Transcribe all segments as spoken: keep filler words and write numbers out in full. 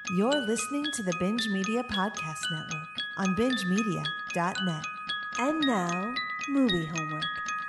You're listening to the Binge Media Podcast Network on binge media dot net. And now, movie homework.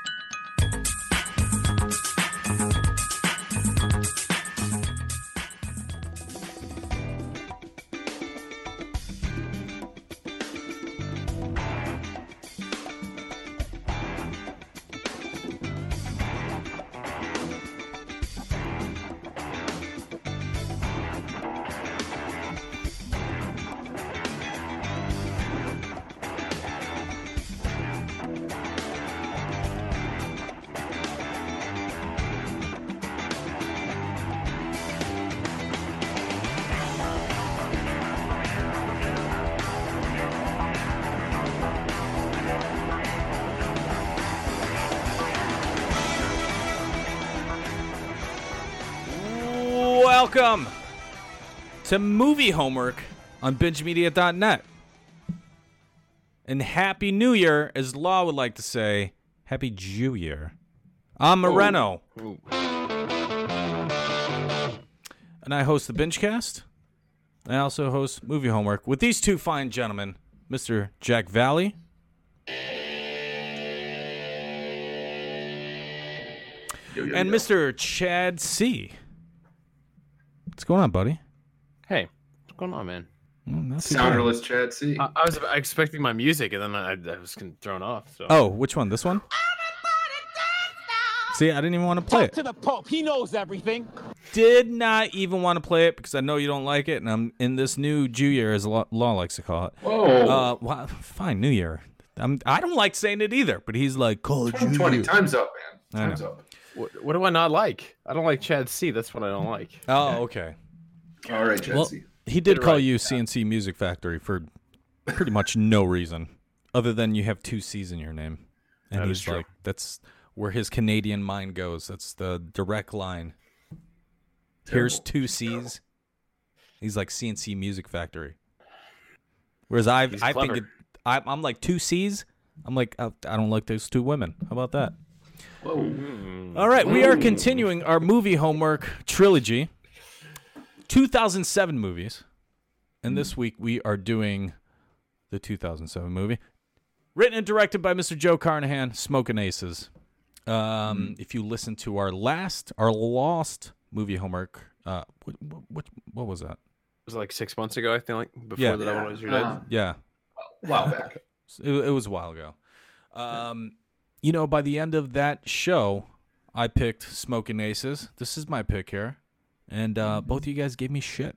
Welcome to Movie Homework on binge media dot net. And Happy New Year, as Law would like to say, Happy Jew Year. I'm Moreno. Oh. And I host the Bingecast. I also host Movie Homework with these two fine gentlemen, Mister Jack Valley. Yo, yo, and yo. Mister Chad C. What's going on, buddy? Hey, what's going on, man? Well, Sounderless Chad C. I, I was expecting my music, and then I, I was thrown off. So. Oh, which one? This one? See, I didn't even want to play Talk it. to the Pope. He knows everything. Did not even want to play it because I know you don't like it, and I'm in this new Jew year, as Law, Law likes to call it. Whoa. Uh, well, fine, New Year. I'm, I don't like saying it either, but he's like, call it Jew twenty Year. Time's up, man. Time's up. What, what do I not like? I don't like Chad C. That's what I don't like. Oh, okay. All right, Chad well, C. He did Get call right. you C N C Music Factory for pretty much no reason other than you have two C's in your name. And That he's is true. like, that's where his Canadian mind goes. That's the direct line. Terrible. Here's two C's. He's like C N C Music Factory. Whereas I, He's I clever. think it, I, I'm like two C's. I'm like, I, I don't like those two women. How about that? Whoa. Mm. All right, we are continuing our movie homework trilogy. two thousand seven movies. And this week we are doing the two thousand seven movie. Written and directed by Mister Joe Carnahan, Smokin' Aces. Um, mm. If you listen to our last, our lost movie homework, uh, what, what, what was that? It was like six months ago, I think, like before Yeah. that Yeah. one was your dad. Uh, Yeah. A while back. It, it was a while ago. Um, you know, by the end of that show, I picked Smokin' Aces. This is my pick here. And uh, both of you guys gave me shit.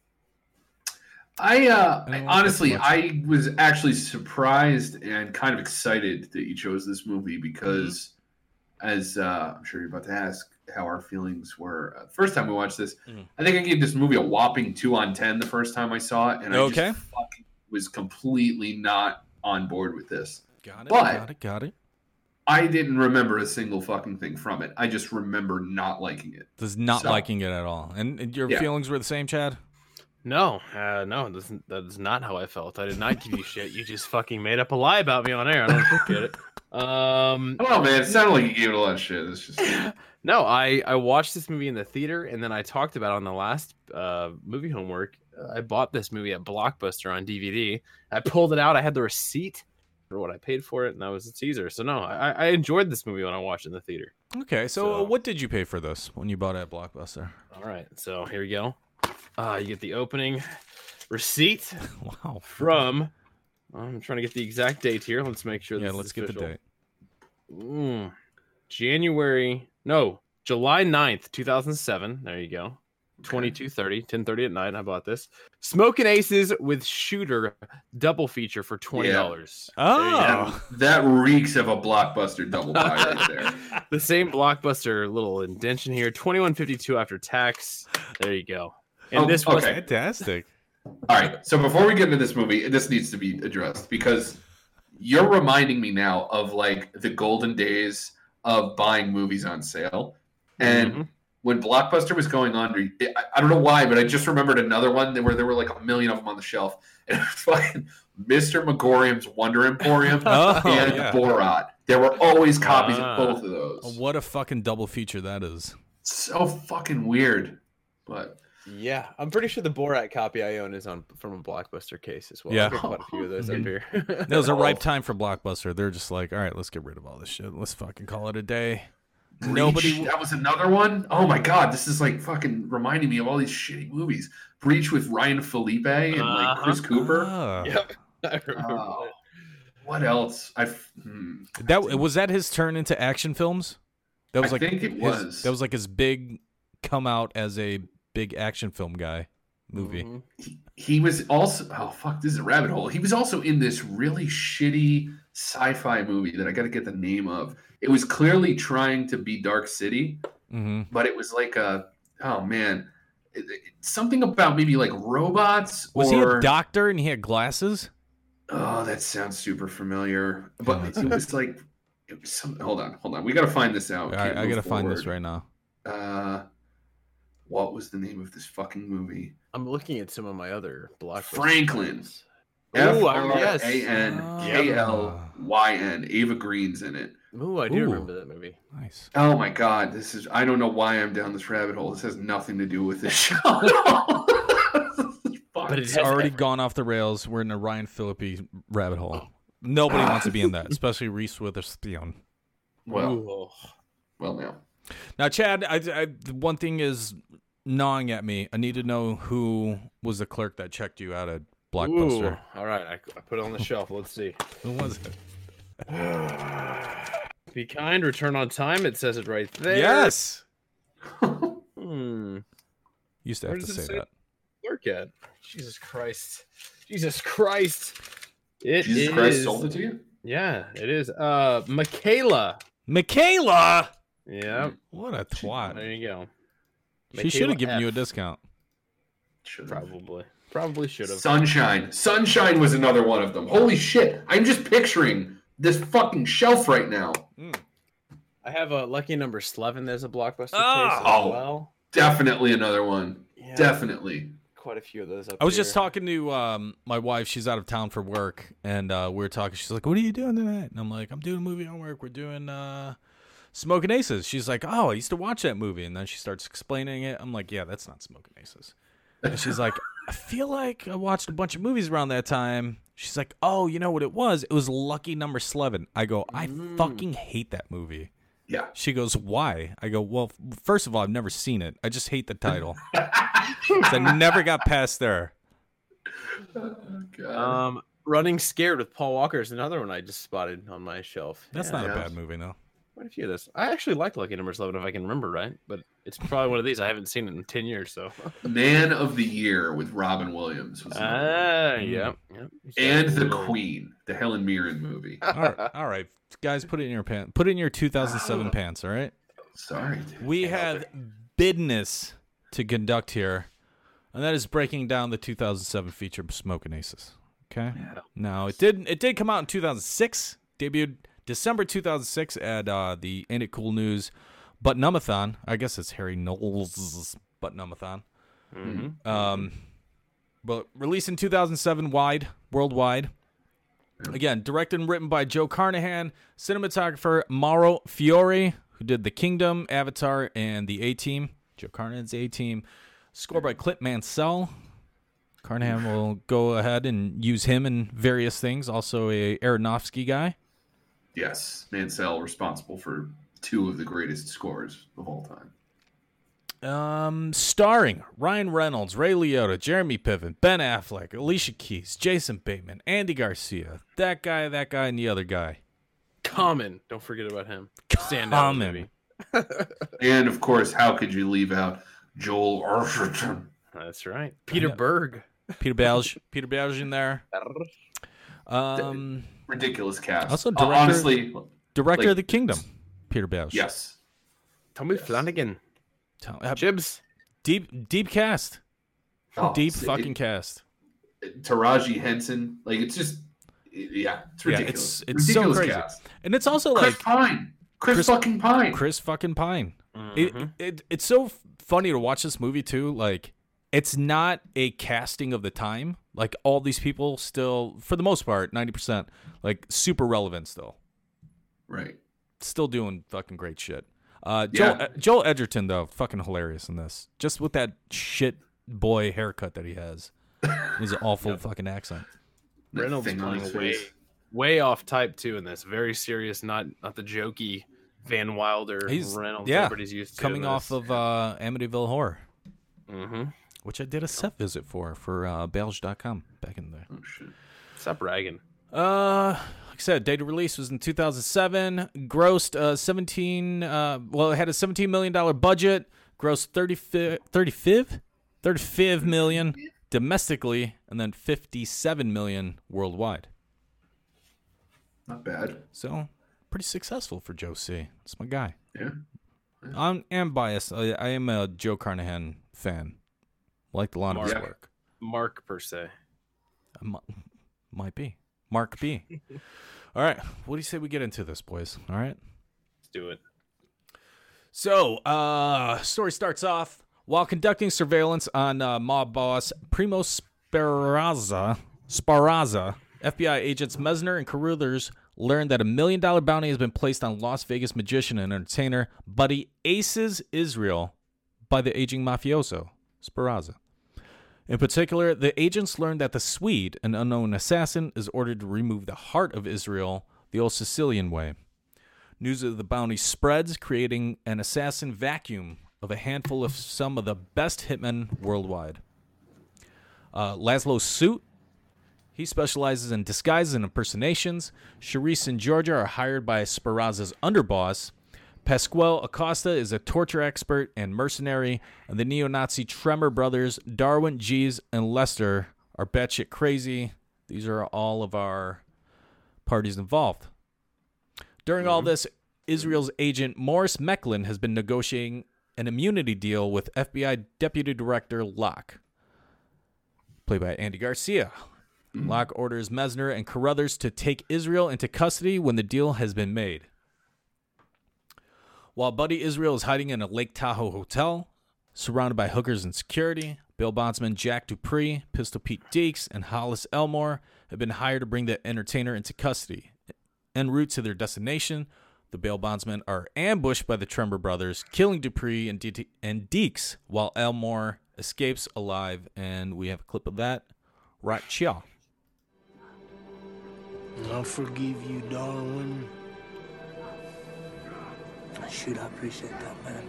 I, uh, I I don't honestly, like this I was actually surprised and kind of excited that you chose this movie because, Mm-hmm. as uh, I'm sure you're about to ask, how our feelings were uh, the first time we watched this. Mhm. I think I gave this movie a whopping two on ten the first time I saw it, and I Okay. just fucking was completely not on board with this. Got it, But- got it, got it. I didn't remember a single fucking thing from it. I just remember not liking it. Does not So- liking it at all. And, and your Yeah. feelings were the same, Chad? No, uh, no, that's, that is not how I felt. I did not give you shit. You just fucking made up a lie about me on air. I don't get it. Um, I don't know, man. It sounded like you gave it a lot of shit. It's just no, I, I watched this movie in the theater, and then I talked about it on the last uh, movie homework. I bought this movie at Blockbuster on D V D. I pulled it out. I had the receipt for what I paid for it, and that was a teaser. So no, I, I enjoyed this movie when I watched it in the theater. Okay, so, So- uh, what did you pay for this when you bought it at Blockbuster? All right, so here we go. Uh, you get the opening receipt Wow. from. I'm trying to get the exact date here. Let's make sure. Yeah, this let's is get the official. date. Mm, January, no, July ninth, two thousand seven. There you go. twenty-two thirty, ten thirty at night. I bought this. Smokin' Aces with Shooter double feature for twenty dollars. Oh. that, that reeks of a Blockbuster double buy right there. The same Blockbuster little indention here. twenty-one fifty-two after tax. There you go. And Oh, this was okay. Fantastic. All right. So before we get into this movie, this needs to be addressed because you're reminding me now of like the golden days of buying movies on sale. And Mhm. when Blockbuster was going under, I, I don't know why, but I just remembered another one where there were like a million of them on the shelf. And it was fucking Mister Megorium's Wonder Emporium Oh, and yeah. Borat. There were always copies Ah. of both of those. What a fucking double feature that is. So fucking weird. But Yeah, I'm pretty sure the Borat copy I own is on from a Blockbuster case as well. Yeah. I've got quite a few of those up here. That was a ripe time for Blockbuster. They're just like, all right, let's get rid of all this shit. Let's fucking call it a day. Breach, Nobody. That was another one. Oh my god, this is like fucking reminding me of all these shitty movies. Breach with Ryan Felipe and like Chris Cooper. Ah. Yep, I remember Oh, that. what else? I hmm. That was that his turn into action films. That was I like think it his- was. that was like his big come out as a big action film guy movie. Mhm. he, he was also oh fuck, this is a rabbit hole. He was also in this really shitty sci-fi movie that I got to get the name of. It was clearly trying to be Dark City, Mm-hmm. but it was like a oh man, it, it- something about maybe like robots. Was or, he a doctor and he had glasses? Oh, that sounds super familiar. But Yeah. it was like it was some. Hold on, hold on. We got to find this out. All right, Can't I move gotta find this forward. right now. Uh, what was the name of this fucking movie? I'm looking at some of my other Blockbuster. Franklin. films. F Ooh, R I- yes. A N K L Y N. Ava Green's in it. Ooh, I do Ooh. remember that movie. Nice. Oh my god, this is. I don't know why I'm down this rabbit hole. This has nothing to do with this show. Fuck. But It's has already every- gone off the rails. We're in a Ryan Phillippe rabbit hole. Nobody wants to be in that, especially Reese Witherspoon. well, Ooh. well now. Now, Chad, I, I, the one thing is gnawing at me. I need to know who was the clerk that checked you out at Blockbuster. Ooh. All right, I, I put it on the shelf. Let's see. Who was it? Be kind, return on time. It says it right there. Yes. Hmm. Used to Where have to does it say say? that. Work at. Jesus Christ. Jesus Christ. It Jesus is- Christ sold it to you? Yeah, it is. Uh, Michaela. Michaela. Yeah. What a twat. There you go. She should have Michaela given you a F. discount. Should've. Probably. Probably should have. Sunshine. Sunshine was another one of them. Holy shit. I'm just picturing this fucking shelf right now. I have a lucky number eleven. There's a Blockbuster Ah! case as Oh. well. Definitely another one. Yeah, Definitely. quite a few of those up I was just here. talking to um, my wife. She's out of town for work, and uh, we were talking. She's like, "What are you doing tonight?" And I'm like, "I'm doing movie homework. We're doing uh, Smoking Aces." She's like, "Oh, I used to watch that movie." And then she starts explaining it. I'm like, "Yeah, that's not Smoking Aces." And she's like, "I feel like I watched a bunch of movies around that time." She's like, "Oh, you know what it was? It was Lucky Number eleven." I go, "I fucking hate that movie." Yeah. She goes, "Why?" I go, "Well, f- first of all, I've never seen it. I just hate the title." 'Cause I never got past there. God. Um, Running Scared with Paul Walker is another one I just spotted on my shelf. That's Yeah, not a yeah. bad movie, though. quite a few of this. I actually like Lucky Number eleven if I can remember right, but it's probably one of these I haven't seen it in ten years. So. Man of the Year with Robin Williams. Was another one. Ah, yep, yep. And The Queen, the Helen Mirren movie. All right, all right, guys, put it in your pants. Put it in your two thousand seven pants. All right. Sorry. Dude. We Can't help have it. business to conduct here, and that is breaking down the two thousand seven feature Smoking Aces. Okay. Now it did it did come out in two thousand six. Debuted December two thousand six at uh, the Ain't It Cool News Butnumathon. I guess it's Harry Knowles' Butnumathon. Mhm. Um, but released in two thousand seven wide, worldwide. Again, directed and written by Joe Carnahan, cinematographer Mauro Fiore, who did The Kingdom, Avatar, and The A-Team. Joe Carnahan's A-Team. Score by Clint Mansell. Carnahan will go ahead and use him in various things. Also a Aronofsky guy. Yes, Mansell responsible for two of the greatest scores of all time. Um, starring Ryan Reynolds, Ray Liotta, Jeremy Piven, Ben Affleck, Alicia Keys, Jason Bateman, Andy Garcia, that guy, that guy, and the other guy. Common. Don't forget about him. Stand out Common. movie. And of course, how could you leave out Joel Edgerton? That's right. Peter Yeah. Berg. Peter Balge, Peter Balge in there. Um, Ridiculous cast. Also Uh, director- honestly, director Like- of The Kingdom, Peter Balge. yes. Tommy Yes. Flanagan. Tell- uh, Jibs. Deep, deep cast. Oh, Deep it's- fucking it- cast. Taraji Henson. Like it's just, yeah, it's Yeah, ridiculous. it's- it's so ridiculous crazy. cast. And it's also Chris like Pine. Chris, Chris- fucking Pine. Chris fucking Pine. It, Mhm. it it's so f- funny to watch this movie too. Like, it's not a casting of the time. Like, all these people still, for the most part, ninety percent, like super relevant still. Right. Still doing fucking great shit. Uh, Joel, Yeah. Joel Edgerton though, fucking hilarious in this. Just with that shit boy haircut that he has. He's an awful yep. fucking accent. That Reynolds thing on playing his way, face. way off type too in this. Very serious, not not the jokey Van Wilder He's, Reynolds yeah, everybody's used to. coming off of uh, Amityville Horror, mm-hmm. which I did a set visit for for uh, Belge dot com back in there. Oh shit! Stop bragging. Uh, like I said, date of release was in two thousand seven. Grossed uh, seventeen. Uh, well, it had a seventeen million dollar budget. Grossed thirty-five, thirty-five, thirty-five million domestically, and then fifty-seven million worldwide. Not bad. So, pretty successful for Joe C. It's my guy. Yeah. yeah. I'm am biased. I, I am a Joe Carnahan fan. Like a lot of his Mark. work. Mark per se. Uh, mi- might be. Mark B. All right. What do you say we get into this, boys? All right. Let's do it. So, uh, story starts off while conducting surveillance on uh, mob boss Primo Sparazza. Sparazza, F B I agents Mesner and Carruthers learned that a million dollar bounty has been placed on Las Vegas magician and entertainer Buddy Aces Israel by the aging mafioso Sparazza. In particular, the agents learned that the Swede, an unknown assassin, is ordered to remove the heart of Israel the old Sicilian way. News of the bounty spreads, creating an assassin vacuum of a handful of some of the best hitmen worldwide. Uh, Laszlo Suit, he specializes in disguises and impersonations. Charisse and Georgia are hired by Sparazza's underboss. Pasquale Acosta is a torture expert and mercenary, and the neo-Nazi Tremor brothers, Darwin, Jeeves, and Lester, are batshit crazy. These are all of our parties involved. During mm-hmm. all this, Israel's agent Morris Mecklin has been negotiating an immunity deal with F B I Deputy Director Locke, played by Andy Garcia. Mm-hmm. Locke orders Mesner and Carruthers to take Israel into custody when the deal has been made. While Buddy Israel is hiding in a Lake Tahoe hotel, surrounded by hookers and security, bail bondsman Jack Dupree, Pistol Pete Deeks, and Hollis Elmore have been hired to bring the entertainer into custody. En route to their destination, the bail bondsmen are ambushed by the Tremor brothers, killing Dupree and, De- and Deeks, while Elmore escapes alive, and we have a clip of that right here. I'll forgive you, Darwin. Shoot, I appreciate that, man.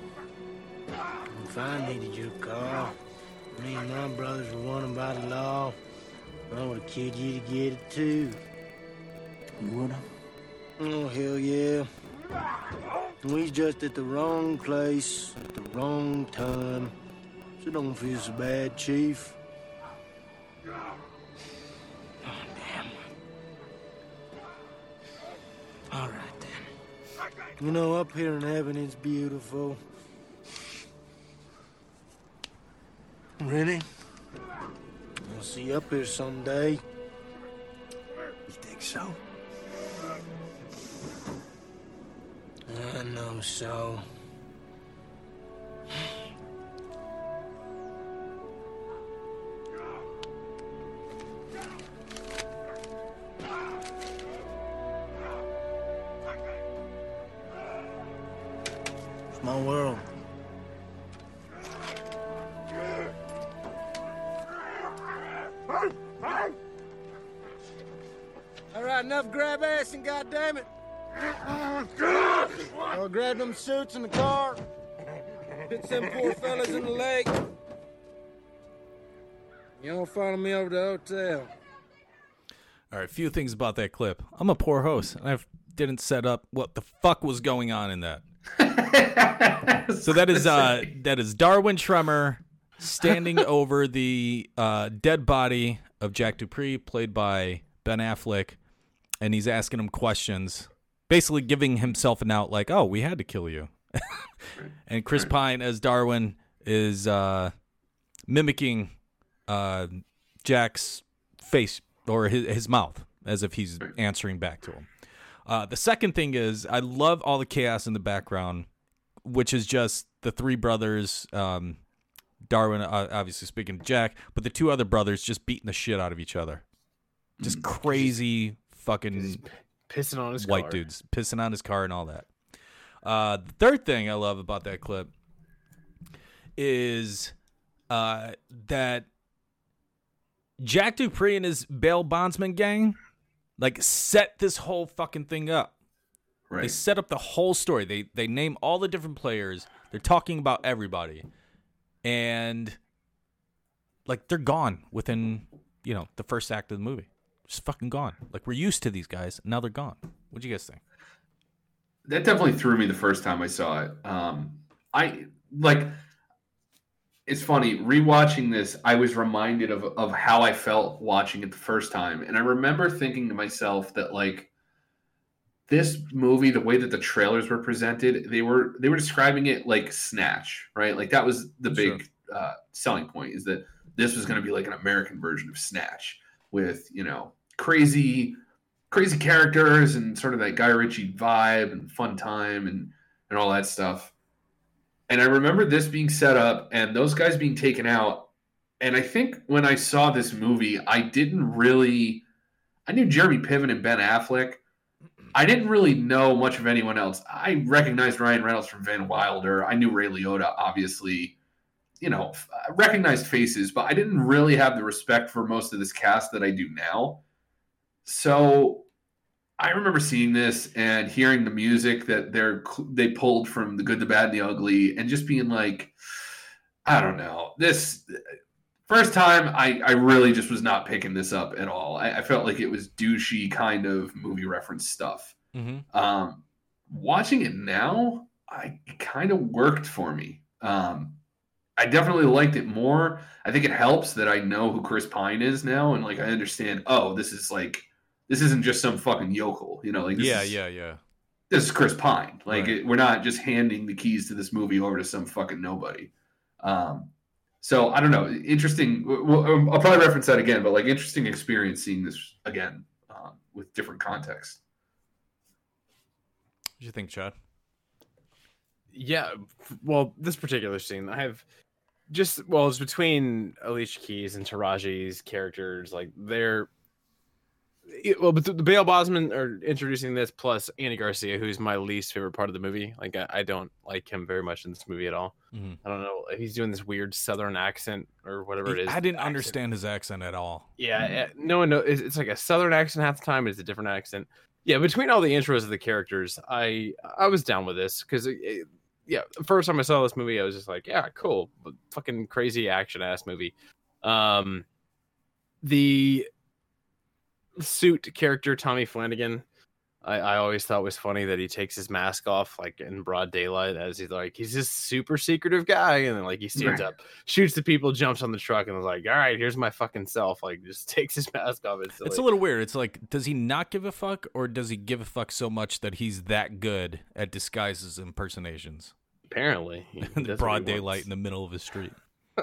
If I needed your car, me and my brothers were wanted by the law, I would have killed you to get it too. You would have? Oh, hell yeah. We just at the wrong place at the wrong time. So don't feel so bad, Chief. Oh, damn. All right. You know, up here in heaven, it's beautiful. Really? I'll see you up here someday. You think so? I know so. My world. All right, enough grab ass and goddamn it. I'll grab them suits in the car. Hit them poor fellas in the leg. You don't follow me over to the hotel. All right, a few things about that clip. I'm a poor host, and I didn't set up what the fuck was going on in that. So that is uh, that is Darwin Tremor standing over the uh, dead body of Jack Dupree, played by Ben Affleck, and he's asking him questions, basically giving himself an out, like, "Oh, we had to kill you." And Chris Pine as Darwin is uh, mimicking uh, Jack's face or his, his mouth as if he's answering back to him. Uh, the second thing is I love all the chaos in the background, which is just the three brothers, um, Darwin, uh, obviously speaking to Jack, but the two other brothers just beating the shit out of each other. Just crazy fucking pissing on his white car. dudes, pissing on his car and all that. Uh, the third thing I love about that clip is uh, that Jack Dupree and his bail bondsman gang like set this whole fucking thing up. Right. They set up the whole story. They they name all the different players. They're talking about everybody, and like they're gone within you know the first act of the movie. Just fucking gone. Like we're used to these guys. Now they're gone. What'd you guys think? That definitely threw me the first time I saw it. Um, I like. It's funny rewatching this. I was reminded of of how I felt watching it the first time, and I remember thinking to myself that like this movie, the way that the trailers were presented, they were they were describing it like Snatch, right? Like that was the big sure. uh, selling point, is that this was going to be like an American version of Snatch with you know crazy, crazy characters and sort of that Guy Ritchie vibe and fun time and and all that stuff. And I remember this being set up and those guys being taken out. And I think when I saw this movie, I didn't really – I knew Jeremy Piven and Ben Affleck. I didn't really know much of anyone else. I recognized Ryan Reynolds from Van Wilder. I knew Ray Liotta, obviously. You know, I recognized faces, but I didn't really have the respect for most of this cast that I do now. So – I remember seeing this and hearing the music that they're they pulled from The Good, the Bad, and the Ugly, and just being like, I don't know. This first time, I, I really just was not picking this up at all. I, I felt like it was douchey kind of movie reference stuff. Mm-hmm. Um, watching it now, I it kind of worked for me. Um, I definitely liked it more. I think it helps that I know who Chris Pine is now, and like I understand. Oh, this is like. This isn't just some fucking yokel, you know. Like this yeah, is, yeah, yeah. This is Chris Pine. Like right. it, we're not just handing the keys to this movie over to some fucking nobody. Um, so I don't know. Interesting. We'll, I'll probably reference that again, but like interesting experience seeing this again um, with different context. What do you think, Chad? Yeah. Well, this particular scene, I have just well, it's between Alicia Keys and Taraji's characters. Like they're. It, well, but the, the bail bondsmen are introducing this, plus Andy Garcia, who's my least favorite part of the movie. Like, I, I don't like him very much in this movie at all. Mm-hmm. I don't know. He's doing this weird Southern accent or whatever it is. I didn't accent. understand his accent at all. Yeah, no one knows. It's, it's like a Southern accent half the time. It's a different accent. Yeah, between all the intros of the characters, I I was down with this because, yeah, the first time I saw this movie, I was just like, yeah, cool, fucking crazy action ass movie. Um, the suit character Tommy Flanagan, I, I always thought was funny that he takes his mask off like in broad daylight as he's like he's this super secretive guy, and then like he stands right. up, shoots the people, jumps on the truck, and was like, all right, here's my fucking self. Like just takes his mask off. It's, it's like, a little weird. It's like, does he not give a fuck, or does he give a fuck so much that he's that good at disguises and impersonations? Apparently, in the broad daylight in the middle of the street.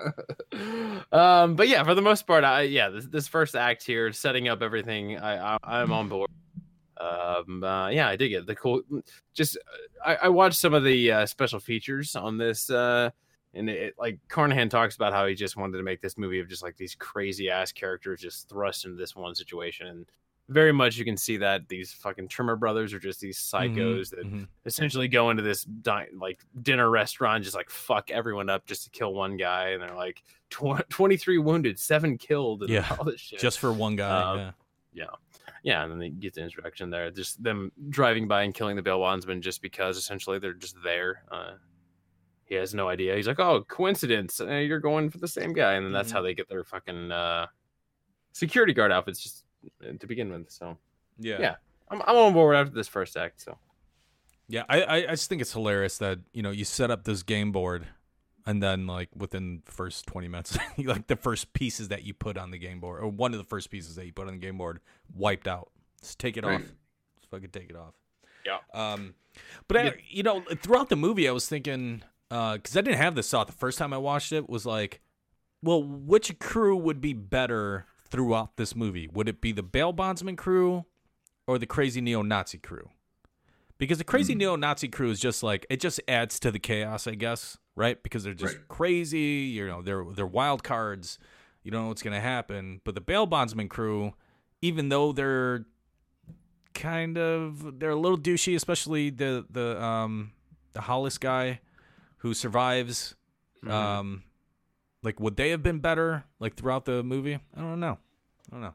um, but yeah, for the most part, I yeah, this, this first act here, setting up everything, I, I I'm on board. Um, uh, yeah, I dig it. The cool, just I, I watched some of the uh, special features on this, uh, and it, like Carnahan talks about how he just wanted to make this movie of just like these crazy ass characters just thrust into this one situation, and very much you can see that these fucking Trimmer brothers are just these psychos that mm-hmm. essentially go into this di- like dinner restaurant, just like fuck everyone up just to kill one guy, and they're like tw- twenty-three wounded, seven killed, and yeah, all this shit just for one guy. Um, yeah. yeah, yeah, and then they get the introduction there, just them driving by and killing the bail bondsman just because essentially they're just there. Uh, he has no idea. He's like, oh, coincidence, uh, you're going for the same guy, and then that's mm-hmm. how they get their fucking uh, security guard outfits just to begin with. So yeah, yeah, I'm I'm on board after this first act. So yeah, I, I I just think it's hilarious that you know you set up this game board, and then like within the first twenty minutes, like the first pieces that you put on the game board, or one of the first pieces that you put on the game board, wiped out. Just take it right. off. Just fucking take it off. Yeah. Um, but I, you know, throughout the movie, I was thinking because uh, I didn't have this thought the first time I watched it. Was like, well, which crew would be better throughout this movie? Would it be the bail bondsman crew or the crazy neo-Nazi crew? Because the crazy mm. neo-Nazi crew is just like, it just adds to the chaos, I guess, right? Because they're just right. crazy, you know, they're they're wild cards. You don't know what's going to happen. But the bail bondsman crew, even though they're kind of, they're a little douchey, especially the the um the Hollis guy who survives. Mm-hmm. Um like, would they have been better like throughout the movie? I don't know. I don't know.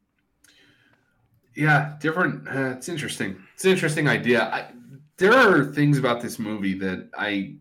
Yeah, different. Uh, it's interesting. It's an interesting idea. I, there are things about this movie that I.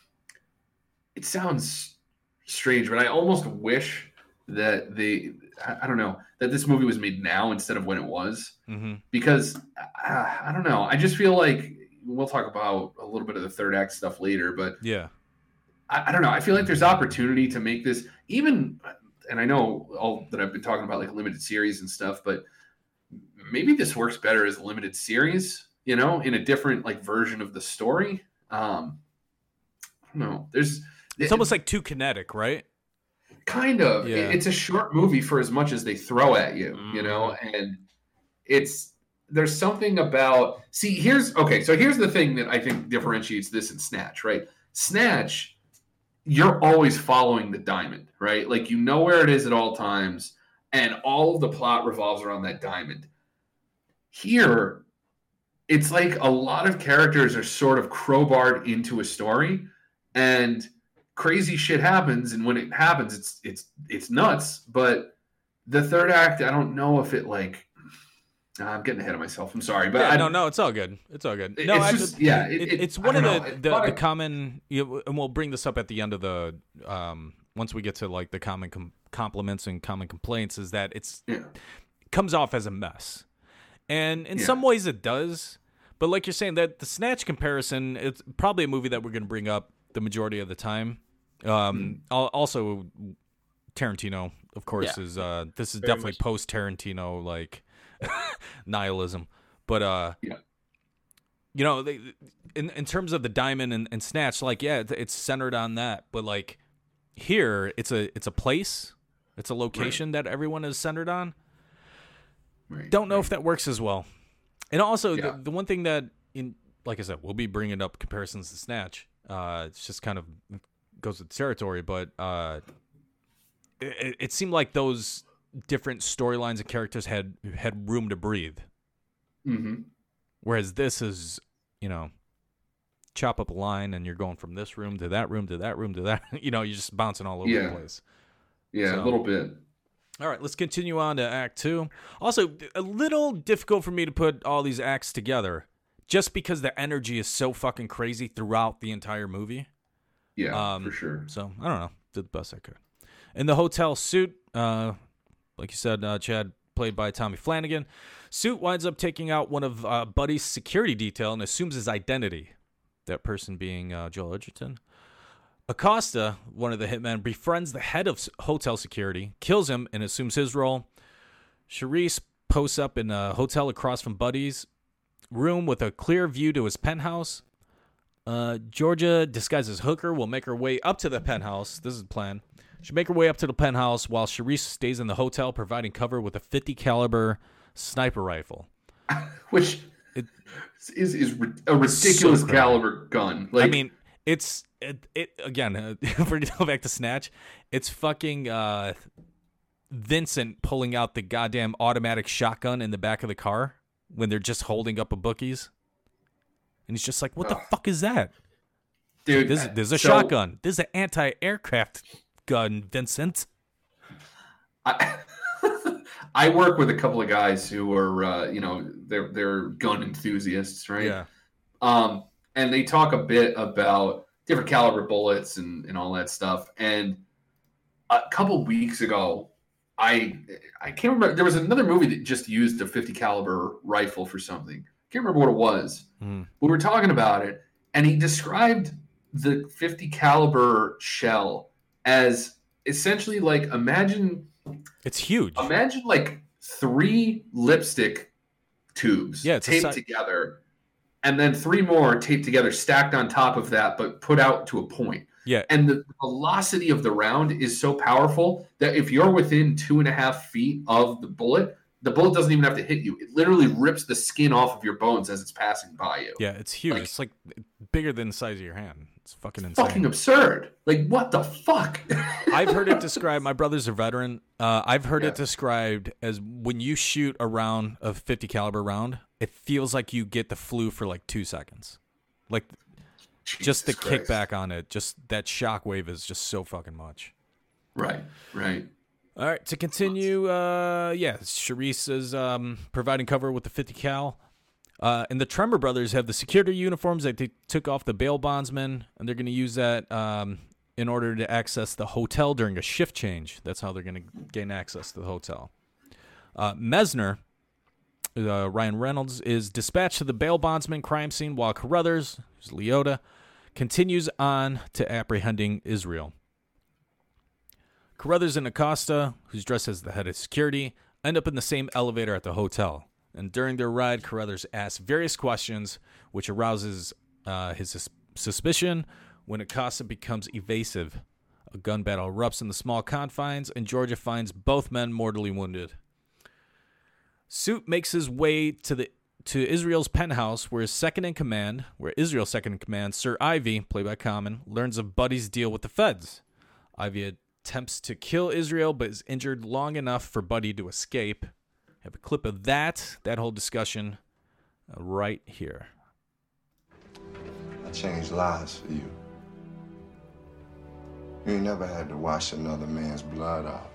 It sounds strange, but I almost wish that they. I, I don't know that this movie was made now instead of when it was, Mm-hmm. because uh, I don't know. I just feel like we'll talk about a little bit of the third act stuff later, but Yeah. I, I don't know. I feel like there's opportunity to make this even, and I know all that I've been talking about, like limited series and stuff, but maybe this works better as a limited series, you know, in a different like version of the story. Um, I don't know. There's It's almost like too kinetic, right? kind of. Yeah. It- it's a short movie for as much as they throw at you, you know, and it's there's something about. See, here's okay. So here's the thing that I think differentiates this and Snatch, right? Snatch, you're always following the diamond, right? Like you know where it is at all times, and all of the plot revolves around that diamond. Here, it's like a lot of characters are sort of crowbarred into a story, and crazy shit happens. And when it happens, it's it's it's nuts. But the third act, I don't know if it like. I'm getting ahead of myself. I'm sorry, but Yeah, I, no, no, it's all good. It's all good. It- No, it's I, just- yeah, it, it- it- it's I one of don't the know. It the, thought the it- common, you know, and we'll bring this up at the end of the um once we get to like the common com- compliments and common complaints, is that it's yeah. it comes off as a mess, and in Yeah. some ways it does. But like you're saying, that the Snatch comparison, it's probably a movie that we're going to bring up the majority of the time. Um, al- also, Tarantino, of course, Yeah. is uh, this is Very definitely much. post Tarantino like nihilism. But uh, Yeah. you know, they, in in terms of the diamond and, and Snatch, like yeah, it's, it's centered on that. But like here, it's a it's a place, it's a location that everyone is centered on. Right, Don't know right. if that works as well. And also, Yeah. the, the one thing that, in like I said, we'll be bringing up comparisons to Snatch. Uh, it's just kind of goes with territory, but uh, it, it seemed like those different storylines and characters had had room to breathe. Mm-hmm. Whereas this is, you know, chop up a line and you're going from this room to that room to that room to that. You know, you're just bouncing all over Yeah. the place. Yeah, So- a little bit. All right, let's continue on to Act Two. Also, a little difficult for me to put all these acts together, just because the energy is so fucking crazy throughout the entire movie. Yeah, Um, for sure. So I don't know, did the best I could. In the hotel suit, uh, like you said, uh, Chad, played by Tommy Flanagan, Suit winds up taking out one of uh, Buddy's security detail and assumes his identity. That person being uh, Joel Edgerton. Acosta, one of the hitmen, befriends the head of s- hotel security, kills him, and assumes his role. Charisse posts up in a hotel across from Buddy's room with a clear view to his penthouse. Uh, Georgia, disguised as hooker, will make her way up to the penthouse. This is the plan. She'll make her way up to the penthouse while Charisse stays in the hotel, providing cover with a fifty caliber sniper rifle. Which It- is is ri- a ridiculous crazy. caliber gun. Like, I mean, it's it, it again. Uh, if we're gonna go back to Snatch, it's fucking uh, Vincent pulling out the goddamn automatic shotgun in the back of the car when they're just holding up a bookies, and he's just like, "What the Ugh. fuck is that?" dude, This, there's a so shotgun. This is an anti-aircraft gun, Vincent. I, I work with a couple of guys who are, uh, you know, they're they're gun enthusiasts, right? Yeah. Um, and they talk a bit about different caliber bullets and, and all that stuff. And a couple weeks ago, I I can't remember. There was another movie that just used a fifty caliber rifle for something. Can't remember what it was. Mm. We were talking about it, and he described the fifty caliber shell as essentially like imagine It's huge. imagine like three lipstick tubes Yeah, it's a taped si- together, and then three more taped together, stacked on top of that, but put out to a point. Yeah. And the velocity of the round is so powerful that if you're within two and a half feet of the bullet, the bullet doesn't even have to hit you. It literally rips the skin off of your bones as it's passing by you. Yeah, it's huge. Like- it's like bigger than the size of your hand. It's fucking insane. Fucking absurd. Like, what the fuck? I've heard it described. My brother's a veteran. Uh, I've heard Yeah. it described as when you shoot a round of fifty caliber round, it feels like you get the flu for like two seconds. Like just the Jesus Christ. kickback on it, just that shock wave is just so fucking much. Right, right. All right, to continue, uh, yeah, Charisse is um, providing cover with the fifty cal. Uh, and the Tremor brothers have the security uniforms that they took off the bail bondsmen, and they're going to use that um, in order to access the hotel during a shift change. That's how they're going to gain access to the hotel. Uh, Mesner, uh, Ryan Reynolds, is dispatched to the bail bondsman crime scene while Carruthers, who's Leota, continues on to apprehending Israel. Carruthers and Acosta, who's dressed as the head of security, end up in the same elevator at the hotel. And during their ride, Carruthers asks various questions, which arouses uh, his sus- suspicion when Acosta becomes evasive. A gun battle erupts in the small confines, and Georgia finds both men mortally wounded. Suit makes his way to the to Israel's penthouse, where his second in command, where Israel's second in command, Sir Ivy, played by Common, learns of Buddy's deal with the feds. Ivy attempts to kill Israel, but is injured long enough for Buddy to escape. Have a clip of that, that whole discussion, uh, right here. I changed lives for you. You ain't never had to wash another man's blood off.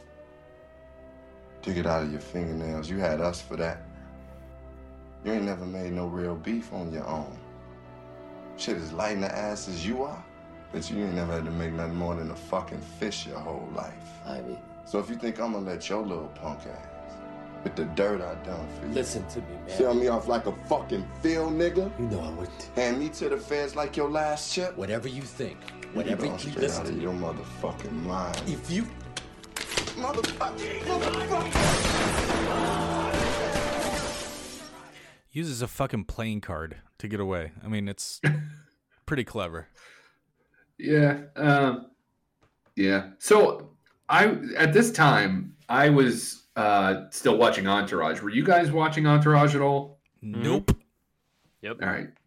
Dig it out of your fingernails. You had us for that. You ain't never made no real beef on your own. Shit as light in the ass as you are, but you ain't never had to make nothing more than a fucking fish your whole life. Ivy. So if you think I'm gonna let your little punk ass, with the dirt I done for you. Listen to me, man. Sell me off like a fucking field nigga? You know I wouldn't. Hand me to the feds like your last chip? Whatever you think. Whatever you, you straight listen out to of me. your motherfucking mind. If you... Motherfucker! Motherfucker! Uses a fucking playing card to get away. I mean, it's pretty clever. Yeah. Um, yeah. So I at this time I was uh, still watching Entourage. Were you guys watching Entourage at all? Nope. Yep. All right.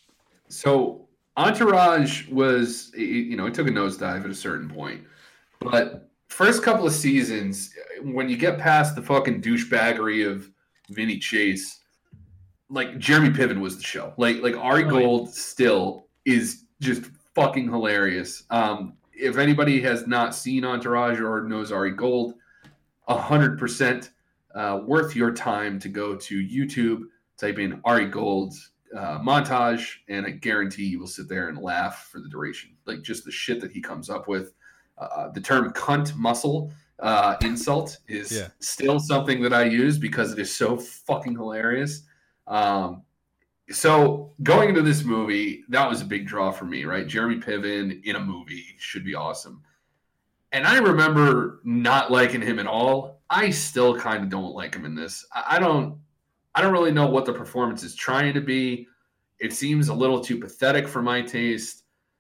So Entourage was, you know, it took a nosedive at a certain point, but first couple of seasons, when you get past the fucking douchebaggery of Vinny Chase, like Jeremy Piven was the show. Like like Ari Oh, Gold still is just fucking hilarious. Um, if anybody has not seen Entourage or knows Ari Gold, a hundred percent uh, worth your time to go to YouTube, type in Ari Gold's uh, montage, and I guarantee you will sit there and laugh for the duration. Like just the shit that he comes up with. Uh, the term cunt muscle uh, insult is Yeah. still something that I use because it is so fucking hilarious. Um, so going into this movie, that was a big draw for me, right? Jeremy Piven in a movie should be awesome. And I remember not liking him at all. I still kind of don't like him in this. I, I don't, I don't really know what the performance is trying to be. It seems a little too pathetic for my taste.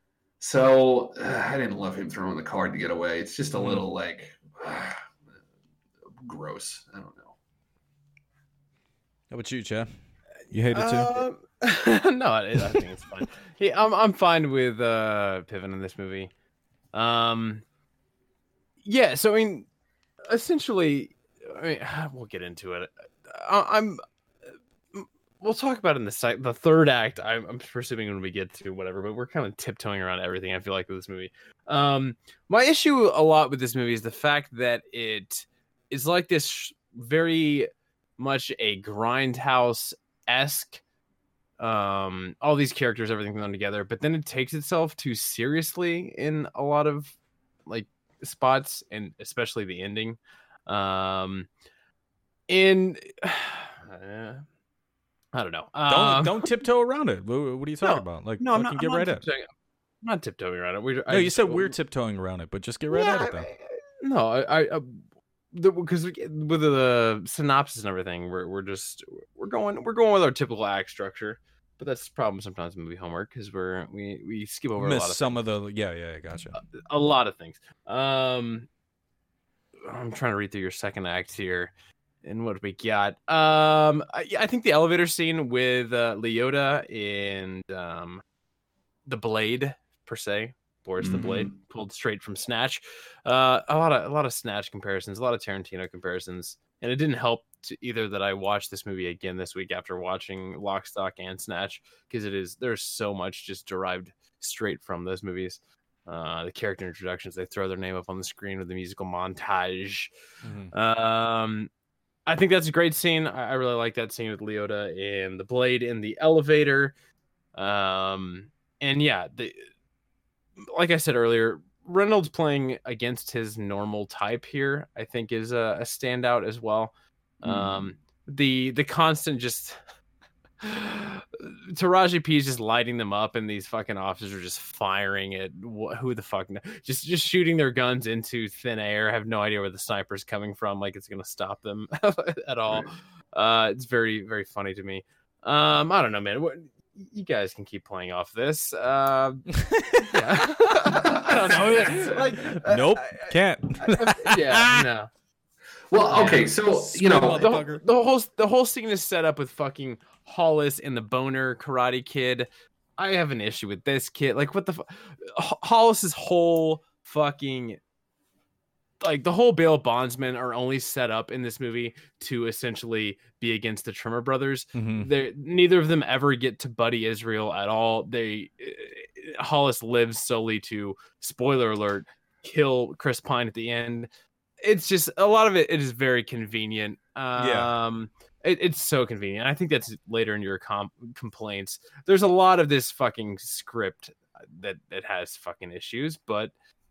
So uh, I didn't love him throwing the card to get away. It's just a little like uh, gross. I don't know. How about you, Chad? You hate it too? Um, no, I, I think it's fine. Yeah, I'm I'm fine with uh, Piven in this movie. Um, yeah. So I mean, essentially, I mean, we'll get into it. I, I'm. We'll talk about it in the sec- the third act. I'm, I'm presuming when we get to whatever, but we're kind of tiptoeing around everything. I feel like with this movie. Um, my issue a lot with this movie is the fact that it is like this very much a grindhouse esque. Um, all these characters, everything done together, but then it takes itself too seriously in a lot of like spots, and especially the ending. Um, and uh, I don't know. Don't Um, don't tiptoe around it. What, what are you talking no, about? Like, no, I'm fucking not. get I'm right not at it. tiptoeing, I'm not tiptoeing around it. We're, No, you said we're tiptoeing around it, but just get right yeah, at it then. I- no, I, I, because with the synopsis and everything, we're we're just we're going we're going with our typical act structure. But that's the problem sometimes in movie homework because we're we we skip over a Miss lot of some of the yeah yeah yeah, gotcha. a lot of things. Um, I'm trying to read through your second act here, and what we got. Um, I, I think the elevator scene with uh, Leota and um, the Blade per se, Boris the Mhm. Blade, pulled straight from Snatch. Uh, a lot of a lot of Snatch comparisons, a lot of Tarantino comparisons, and it didn't help to either that I watched this movie again this week after watching Lock, Stock, and Snatch because it is there's so much just derived straight from those movies. Uh, the character introductions, they throw their name up on the screen with the musical montage. Mhm. Um, I think that's a great scene. I, I really like that scene with Leota and the blade in the elevator. Um, and yeah, the, like I said earlier, Reynolds playing against his normal type here, I think, is a, a standout as well. Mm. Um, the the constant just Taraji P is just lighting them up, and these fucking officers are just firing at wh- who the fuck, kn- just just shooting their guns into thin air. Have no idea where the sniper's coming from, like it's gonna stop them at all. Uh, it's very very funny to me. Um, I don't know, man. What, you guys can keep playing off this. Uh, yeah. I don't know. Like, Nope, I- can't. I- I- yeah, no. Well, okay, so you know, the, whole- the whole the whole scene is set up with fucking Hollis and the boner Karate Kid. I have an issue with this kid. Like, what the fu- H- Hollis's whole fucking, like, the whole bail bondsmen are only set up in this movie to essentially be against the Trimmer brothers. Mhm. They neither of them ever get to buddy Israel at all. They uh, Hollis lives solely to, spoiler alert, kill Chris Pine at the end. It's just a lot of it. It is very convenient. Um, Yeah. it, it's so convenient. I think that's later in your com- complaints. There's a lot of this fucking script that that has fucking issues, but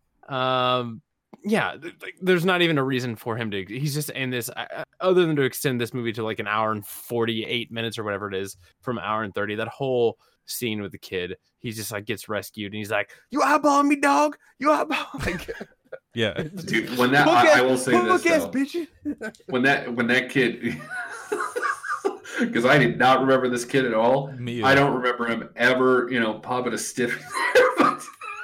um, yeah, th- like, there's not even a reason for him to. He's just in this, uh, other than to extend this movie to like an hour and forty-eight minutes or whatever it is, from an hour and thirty. That whole scene with the kid, he just like gets rescued, and he's like, "You eyeballing me, dog? You eyeballing?" Like, Yeah. dude, when that I, I will say this though, bitch. when that when that kid, because I did not remember this kid at all. Me I either. don't remember him ever, you know, popping a stiff there, but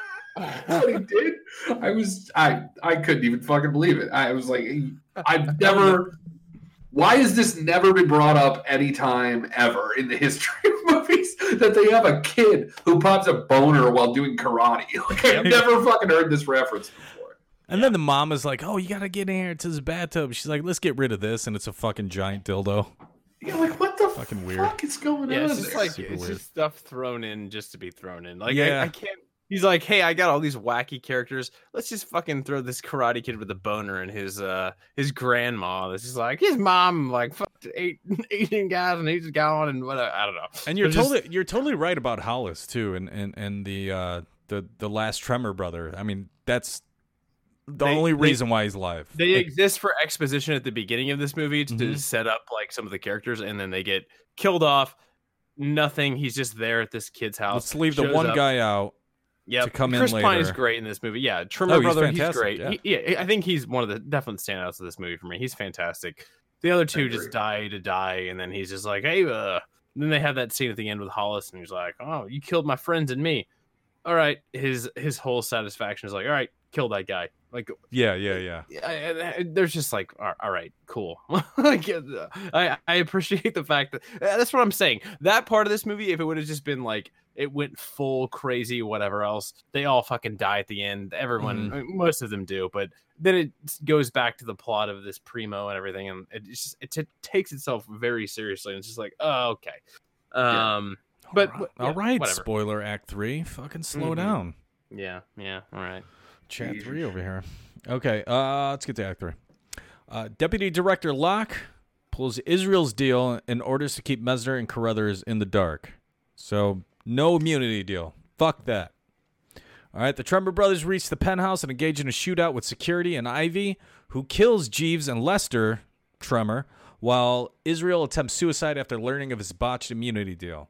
what he did, I was I I couldn't even fucking believe it. I was like, I've never. Why has this never been brought up any time ever in the history of movies that they have a kid who pops a boner while doing karate? Like, I've never fucking heard this reference before. And then the mom is like, "Oh, you gotta get in here to this bathtub." She's like, "Let's get rid of this," and it's a fucking giant dildo. You're like, what the Fucking fuck weird. is going Yeah, on? it's just there? like Super it's weird. just stuff thrown in just to be thrown in. Like, Yeah. I, I can't. He's like, hey, I got all these wacky characters. Let's just fucking throw this Karate Kid with a boner and his uh his grandma. This is like his mom like fucked eight Asian guys and he's gone and whatever. I don't know. And you're It's just- totally you're totally right about Hollis too, and and and the uh, the the last Tremor brother. I mean, that's the They- only they- reason why he's alive. They exist for exposition at the beginning of this movie to Mhm. set up like some of the characters, and then they get killed off. Nothing. He's just there at this kid's house. Let's leave the shows one up. guy out. Yep. to come in Chris Pine is later. great in this movie. Yeah, Trimmer Oh, he's brother, he's fantastic, great. yeah. He, yeah, I think he's one of the definite standouts of this movie for me. He's fantastic. The other two agree. just die to die, and then he's just like, hey, uh. And then they have that scene at the end with Hollis, and he's like, oh, you killed my friends and me. All right, his his whole satisfaction is like, all right, kill that guy. Like, Yeah, yeah, yeah. I, I, there's just like, all all right, cool. Like, uh, I I appreciate the fact that uh, that's what I'm saying. That part of this movie, if it would have just been like it went full crazy, whatever else, they all fucking die at the end. Everyone, I mean, most of them do, but then it goes back to the plot of this primo and everything, and it just it t- takes itself very seriously. And it's just like, oh, okay. Um, but all right, yeah, all right, whatever. spoiler act three. Fucking slow Mhm. down. Yeah, yeah, all right. Chat Jesus. three over here. Okay, uh, let's get to act three. Uh, Deputy Director Locke pulls Israel's deal and orders to keep Mesner and Carruthers in the dark. So, no immunity deal. Fuck that. All right, the Tremor brothers reach the penthouse and engage in a shootout with security and Ivy, who kills Jeeves and Lester, Tremor, while Israel attempts suicide after learning of his botched immunity deal.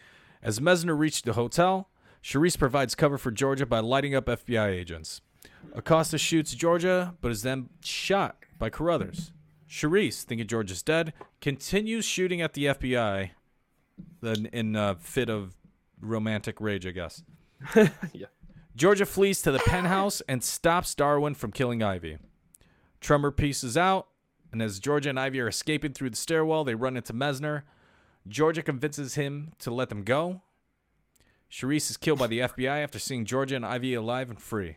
As Mesner reached the hotel, Charisse provides cover for Georgia by lighting up F B I agents. Acosta shoots Georgia, but is then shot by Carruthers. Charisse, thinking Georgia's dead, continues shooting at the F B I in, in a fit of romantic rage, I guess. Yeah. Georgia flees to the penthouse and stops Darwin from killing Ivy. Tremor pieces out, and as Georgia and Ivy are escaping through the stairwell, they run into Mesner. Georgia convinces him to let them go. Charisse is killed by the F B I after seeing Georgia and Ivy alive and free.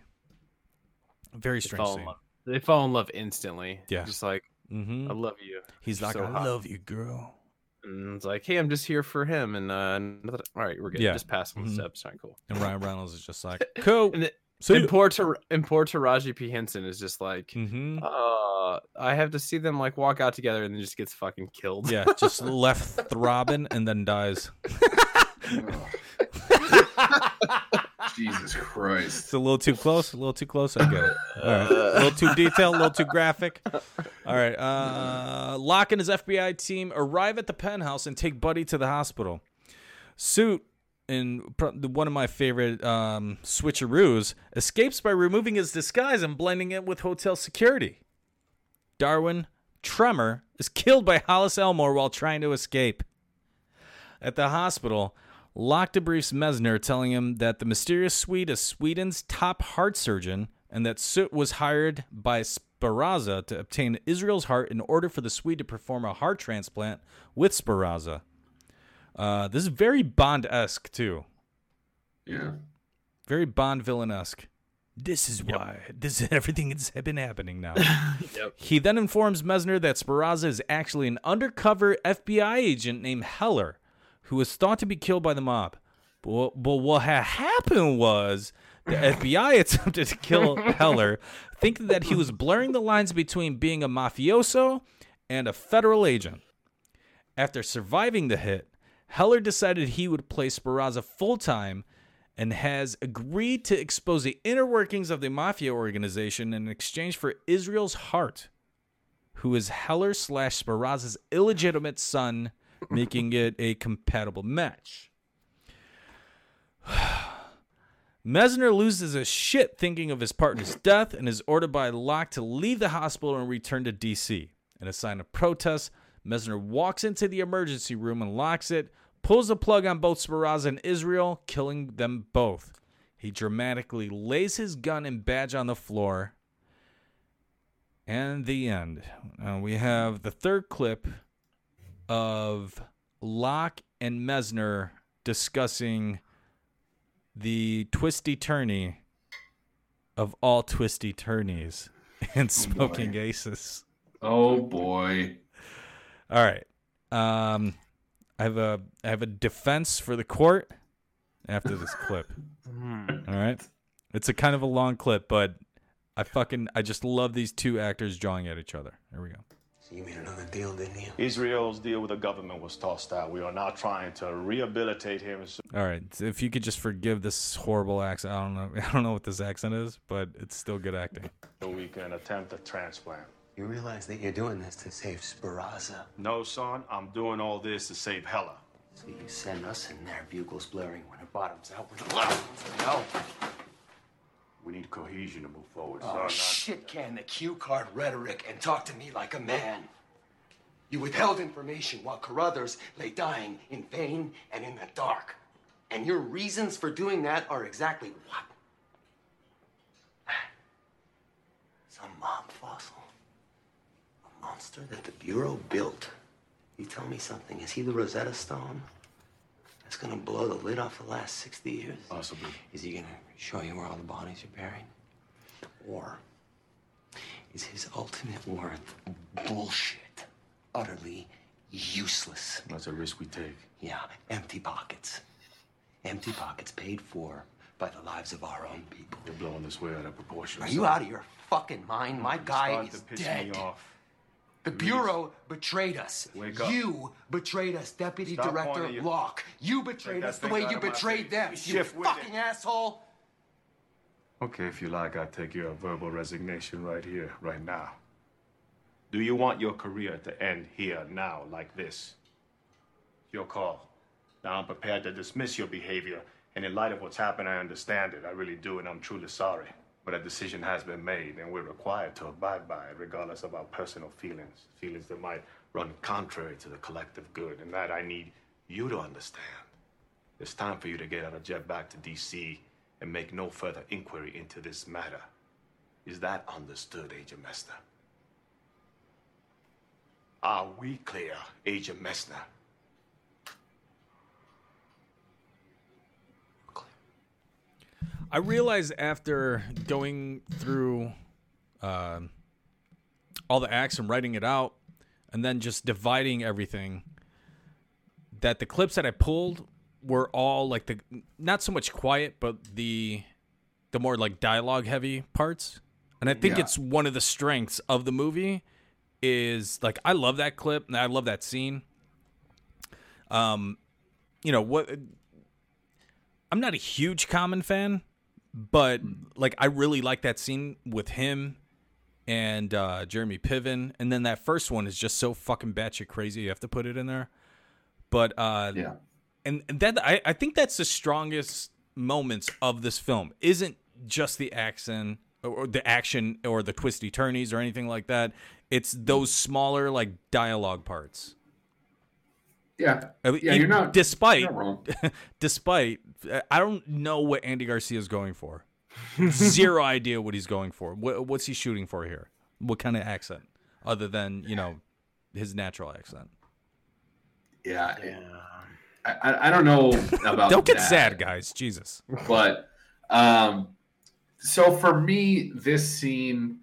Very They strange fall, in scene. love. they fall in love instantly. Yeah. Just like, Mm-hmm. I love you. He's You're like, so I hot." love you, girl. And it's like, hey, I'm just here for him. And uh, another- all right, we're good. Yeah. Just pass on the Mhm. steps. All right, cool. And Ryan Reynolds is just like, cool. And, the, So and poor Tar- and poor Taraji P Henson is just like, hmm uh, I have to see them like walk out together and then just gets fucking killed. yeah, just left throbbing and then dies. Jesus Christ. It's a little too close. A little too close. I get it. All right. A little too detailed. A little too graphic. All right. Uh, Locke and his F B I team arrive at the penthouse and take Buddy to the hospital. Suit, in pro- one of my favorite um, switcheroos, escapes by removing his disguise and blending it with hotel security. Darwin, Tremor, is killed by Hollis Elmore while trying to escape. At the hospital, Locke debriefs Messner, telling him that the mysterious Swede is Sweden's top heart surgeon and that Soot was hired by Sparaza to obtain Israel's heart in order for the Swede to perform a heart transplant with Sparaza. Uh, this is very Bond-esque, too. Yeah. Very Bond villain-esque. This is Yep. why. This is everything that's been happening now. Yep. He then informs Messner that Sparaza is actually an undercover F B I agent named Heller, who was thought to be killed by the mob. But, but what had happened was the F B I attempted to kill Heller, thinking that he was blurring the lines between being a mafioso and a federal agent. After surviving the hit, Heller decided he would play Sparaza full-time and has agreed to expose the inner workings of the mafia organization in exchange for Israel's heart, who is Heller slash Sparaza's illegitimate son, making it a compatible match. Messner loses his shit thinking of his partner's death and is ordered by Locke to leave the hospital and return to D C. In a sign of protest, Messner walks into the emergency room and locks it, pulls the plug on both Sparaza and Israel, killing them both. He dramatically lays his gun and badge on the floor. And the end. Uh, we have the third clip of Locke and Messner discussing the twisty-turny of all twisty-turnies in Smoking Aces. Oh, boy. All right. Um, I have a I have a defense for the court after this clip. All right. It's a kind of a long clip, but I fucking I just love these two actors jawing at each other. Here we go. So you made another deal, didn't you? Israel's deal with the government was tossed out. We are now trying to rehabilitate him. All right. So if you could just forgive this horrible accent. I don't know. I don't know what this accent is, but it's still good acting. So we can attempt a transplant. You realize that you're doing this to save Sparaza. No, son, I'm doing all this to save Hella. So you send us in there, bugles blaring when it bottoms out with the left. No. We need cohesion to move forward, Oh, son. not- shit can the cue card rhetoric and talk to me like a man. You withheld information while Carruthers lay dying in vain and in the dark. And your reasons for doing that are exactly what? Some mob fossil. A monster that the Bureau built. You tell me something, is he the Rosetta Stone? That's gonna blow the lid off the last sixty years? Possibly. Is he gonna show you where all the bodies are buried? Or is his ultimate worth bullshit, utterly useless? That's a risk we take. Yeah, empty pockets. Empty pockets paid for by the lives of our own people. You're blowing this way out of proportion. Are you out of your fucking mind? My guy Starting is to piss dead. me off. The Bureau betrayed us. Wake up. You betrayed us, Deputy Stop Director pointing your- Locke. You betrayed Take that us the thing way out you of my betrayed face. them. You Shift with fucking it. asshole. Okay, if you like, I'll take your verbal resignation right here, right now. Do you want your career to end here, now, like this? Your call. Now, I'm prepared to dismiss your behavior, and in light of what's happened, I understand it. I really do, and I'm truly sorry. But a decision has been made, and we're required to abide by it, regardless of our personal feelings. Feelings that might run contrary to the collective good, and that I need you to understand. It's time for you to get on a jet back to D C and make no further inquiry into this matter. Is that understood, Agent Messner? Are we clear, Agent Messner? I realized after going through uh, all the acts and writing it out and then just dividing everything that the clips that I pulled were all like the not so much quiet, but the the more like dialogue heavy parts. And I think Yeah. it's one of the strengths of the movie is like I love that clip and I love that scene. Um, you know what? I'm not a huge Common fan, but like I really like that scene with him and uh, Jeremy Piven, and then that first one is just so fucking batshit crazy. You have to put it in there. But uh, Yeah. and, and that I, I think that's the strongest moments of this film. Isn't just the action or the action or the twisty turnies or anything like that. It's those smaller like dialogue parts. Yeah. Uh, Yeah, e- you're not despite you're not wrong. despite I don't know what Andy Garcia is going for. Zero idea what he's going for. What, what's he shooting for here? What kind of accent other than, you know, his natural accent? Yeah. I, I, I don't know about Don't get that, sad, guys. Jesus. But um so for me, this scene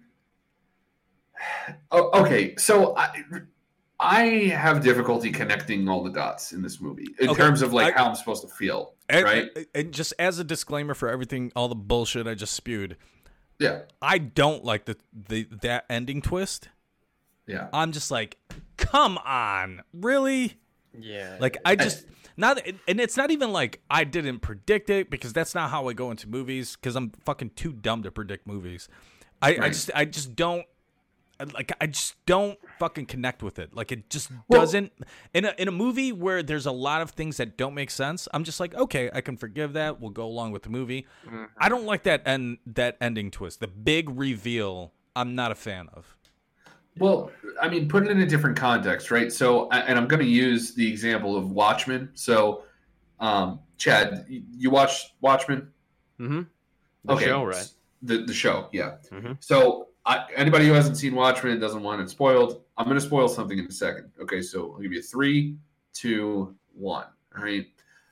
oh, okay, so I I have difficulty connecting all the dots in this movie in Okay, terms of like I- how I'm supposed to feel, And, right? and just as a disclaimer for everything, all the bullshit I just spewed, Yeah. I don't like the, the that ending twist. Yeah. I'm just like, come on, really? Yeah. Like I just not, and it's not even like I didn't predict it because that's not how I go into movies because I'm fucking too dumb to predict movies. I, I Right. just I just don't like I just don't fucking connect with it. Like it just Well- doesn't in a in a movie where there's a lot of things that don't make sense. I'm just like, okay, I can forgive that. We'll go along with the movie. I don't like that end that ending twist. The big reveal, I'm not a fan of. Well, I mean, put it in a different context, right? So, and I'm going to use the example of Watchmen. So, um, Chad, you you watched Watchmen? Mm-hmm. The show, right? The the show, yeah. Mhm. So, I, anybody who hasn't seen Watchmen and doesn't want it spoiled, I'm going to spoil something in a second. Okay, so I'll give you three, two, one. All right.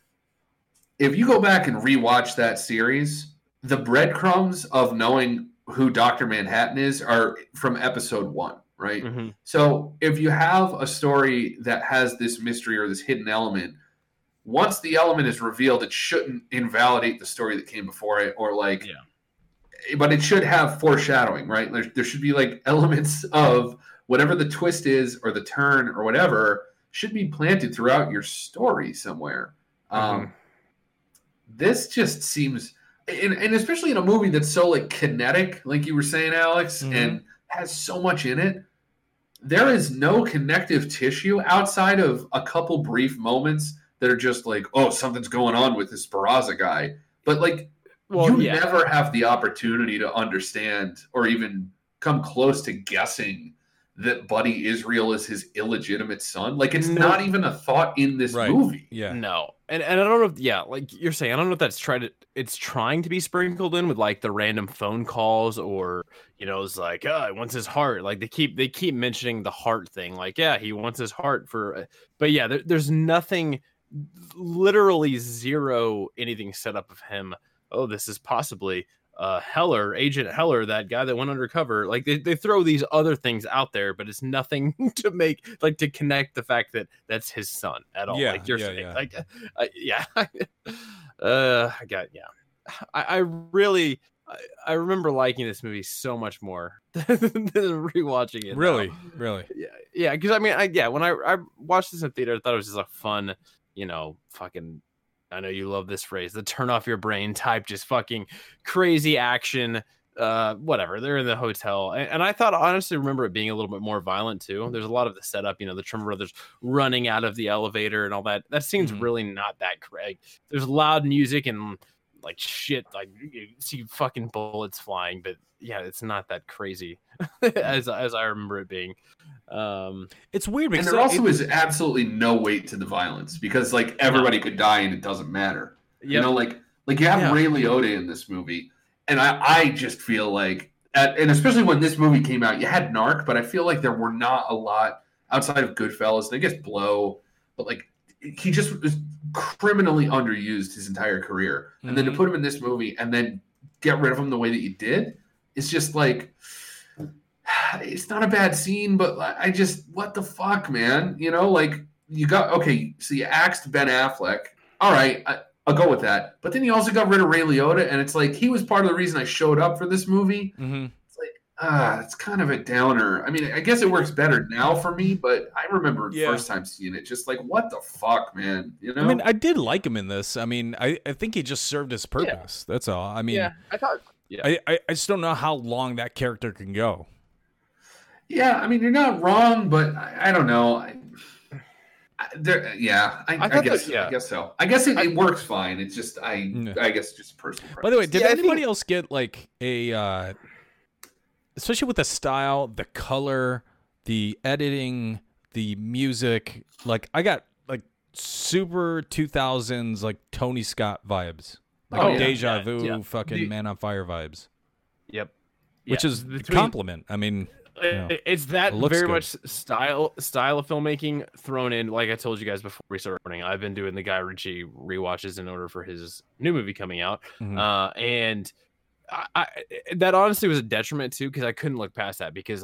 If you go back and rewatch that series, the breadcrumbs of knowing who Doctor Manhattan is are from episode one, right? Mhm. So if you have a story that has this mystery or this hidden element, once the element is revealed, it shouldn't invalidate the story that came before it, or like, Yeah. but it should have foreshadowing, right? There, there should be like elements of whatever the twist is or the turn or whatever should be planted throughout your story somewhere. Um, this just seems, and, and especially in a movie that's so like kinetic, like you were saying, Alex, Mhm. and has so much in it. There is no connective tissue outside of a couple brief moments that are just like, oh, something's going on with this Barraza guy. But like, Well, you yeah. never have the opportunity to understand or even come close to guessing that Buddy Israel is his illegitimate son. Like, it's No. not even a thought in this Right. movie. Yeah. No, and and I don't know if yeah, like you're saying, I don't know if that's tried to it's trying to be sprinkled in with like the random phone calls or you know it's like oh he wants his heart. Like they keep they keep mentioning the heart thing. Like yeah, he wants his heart for, but yeah, there, there's nothing, literally zero anything set up of him. Oh, this is possibly uh Heller, Agent Heller, that guy that went undercover. Like they, they throw these other things out there, but it's nothing to make like to connect the fact that that's his son at all. Yeah, like you're yeah, saying, yeah. like uh, yeah, uh, I got yeah. I, I really I, I remember liking this movie so much more than rewatching it. now. Really, really. Yeah, yeah. Because I mean, I yeah, when I I watched this in theater, I thought it was just a fun, you know, fucking. I know you love this phrase, the turn off your brain type, just fucking crazy action. Uh, whatever. They're in the hotel, and, and I thought honestly remember it being a little bit more violent too. There's a lot of the setup, you know, the Tremor brothers running out of the elevator and all that. That seems Mhm. really not that great. There's loud music and like shit, like you see fucking bullets flying, but yeah, it's not that crazy as as I remember it being. Um, It's weird And because there it- also is absolutely no weight to the violence because like everybody could die and it doesn't matter. You Yep. know, like like you have Yeah. Ray Liotta in this movie, and I I just feel like, at, and especially when this movie came out, you had Narc, but I feel like there were not a lot outside of Goodfellas and I guess Blow, but like he just was criminally underused his entire career, and then to Mhm. put him in this movie and then get rid of him the way that you did, it's just like. It's not a bad scene, but I just, what the fuck, man? You know, like you got, okay, so you axed Ben Affleck. All right. I, I'll go with that. But then he also got rid of Ray Liotta, and it's like he was part of the reason I showed up for this movie. Mm-hmm. It's like ah, it's kind of a downer. I mean, I guess it works better now for me, but I remember the Yeah. first time seeing it, just like what the fuck, man. You know? I mean, I did like him in this. I mean, I, I think he just served his purpose. That's all. I mean, yeah, I thought. Yeah, I, I, I just don't know how long that character can go. yeah, I mean, you're not wrong, but I, I don't know. I, I, there, yeah, I, I I thought guess, that- yeah. I guess so. I guess it, it works fine. It's just, I, Yeah. I guess, just personal. By the way, did Yeah, I anybody think- else get like a, uh, especially with the style, the color, the editing, the music? Like, I got like super two thousands like Tony Scott vibes, like Oh, yeah. Deja Yeah, Vu, yeah. fucking The- Man on Fire vibes, Yep. which Yeah, is a between- compliment. I mean, Yeah. It- It's that It looks very good. much style style of filmmaking thrown in. Like I told you guys before we started recording, I've been doing the Guy Ritchie rewatches in order for his new movie coming out, Mhm. uh, and I, I, that honestly was a detriment too because I couldn't look past that because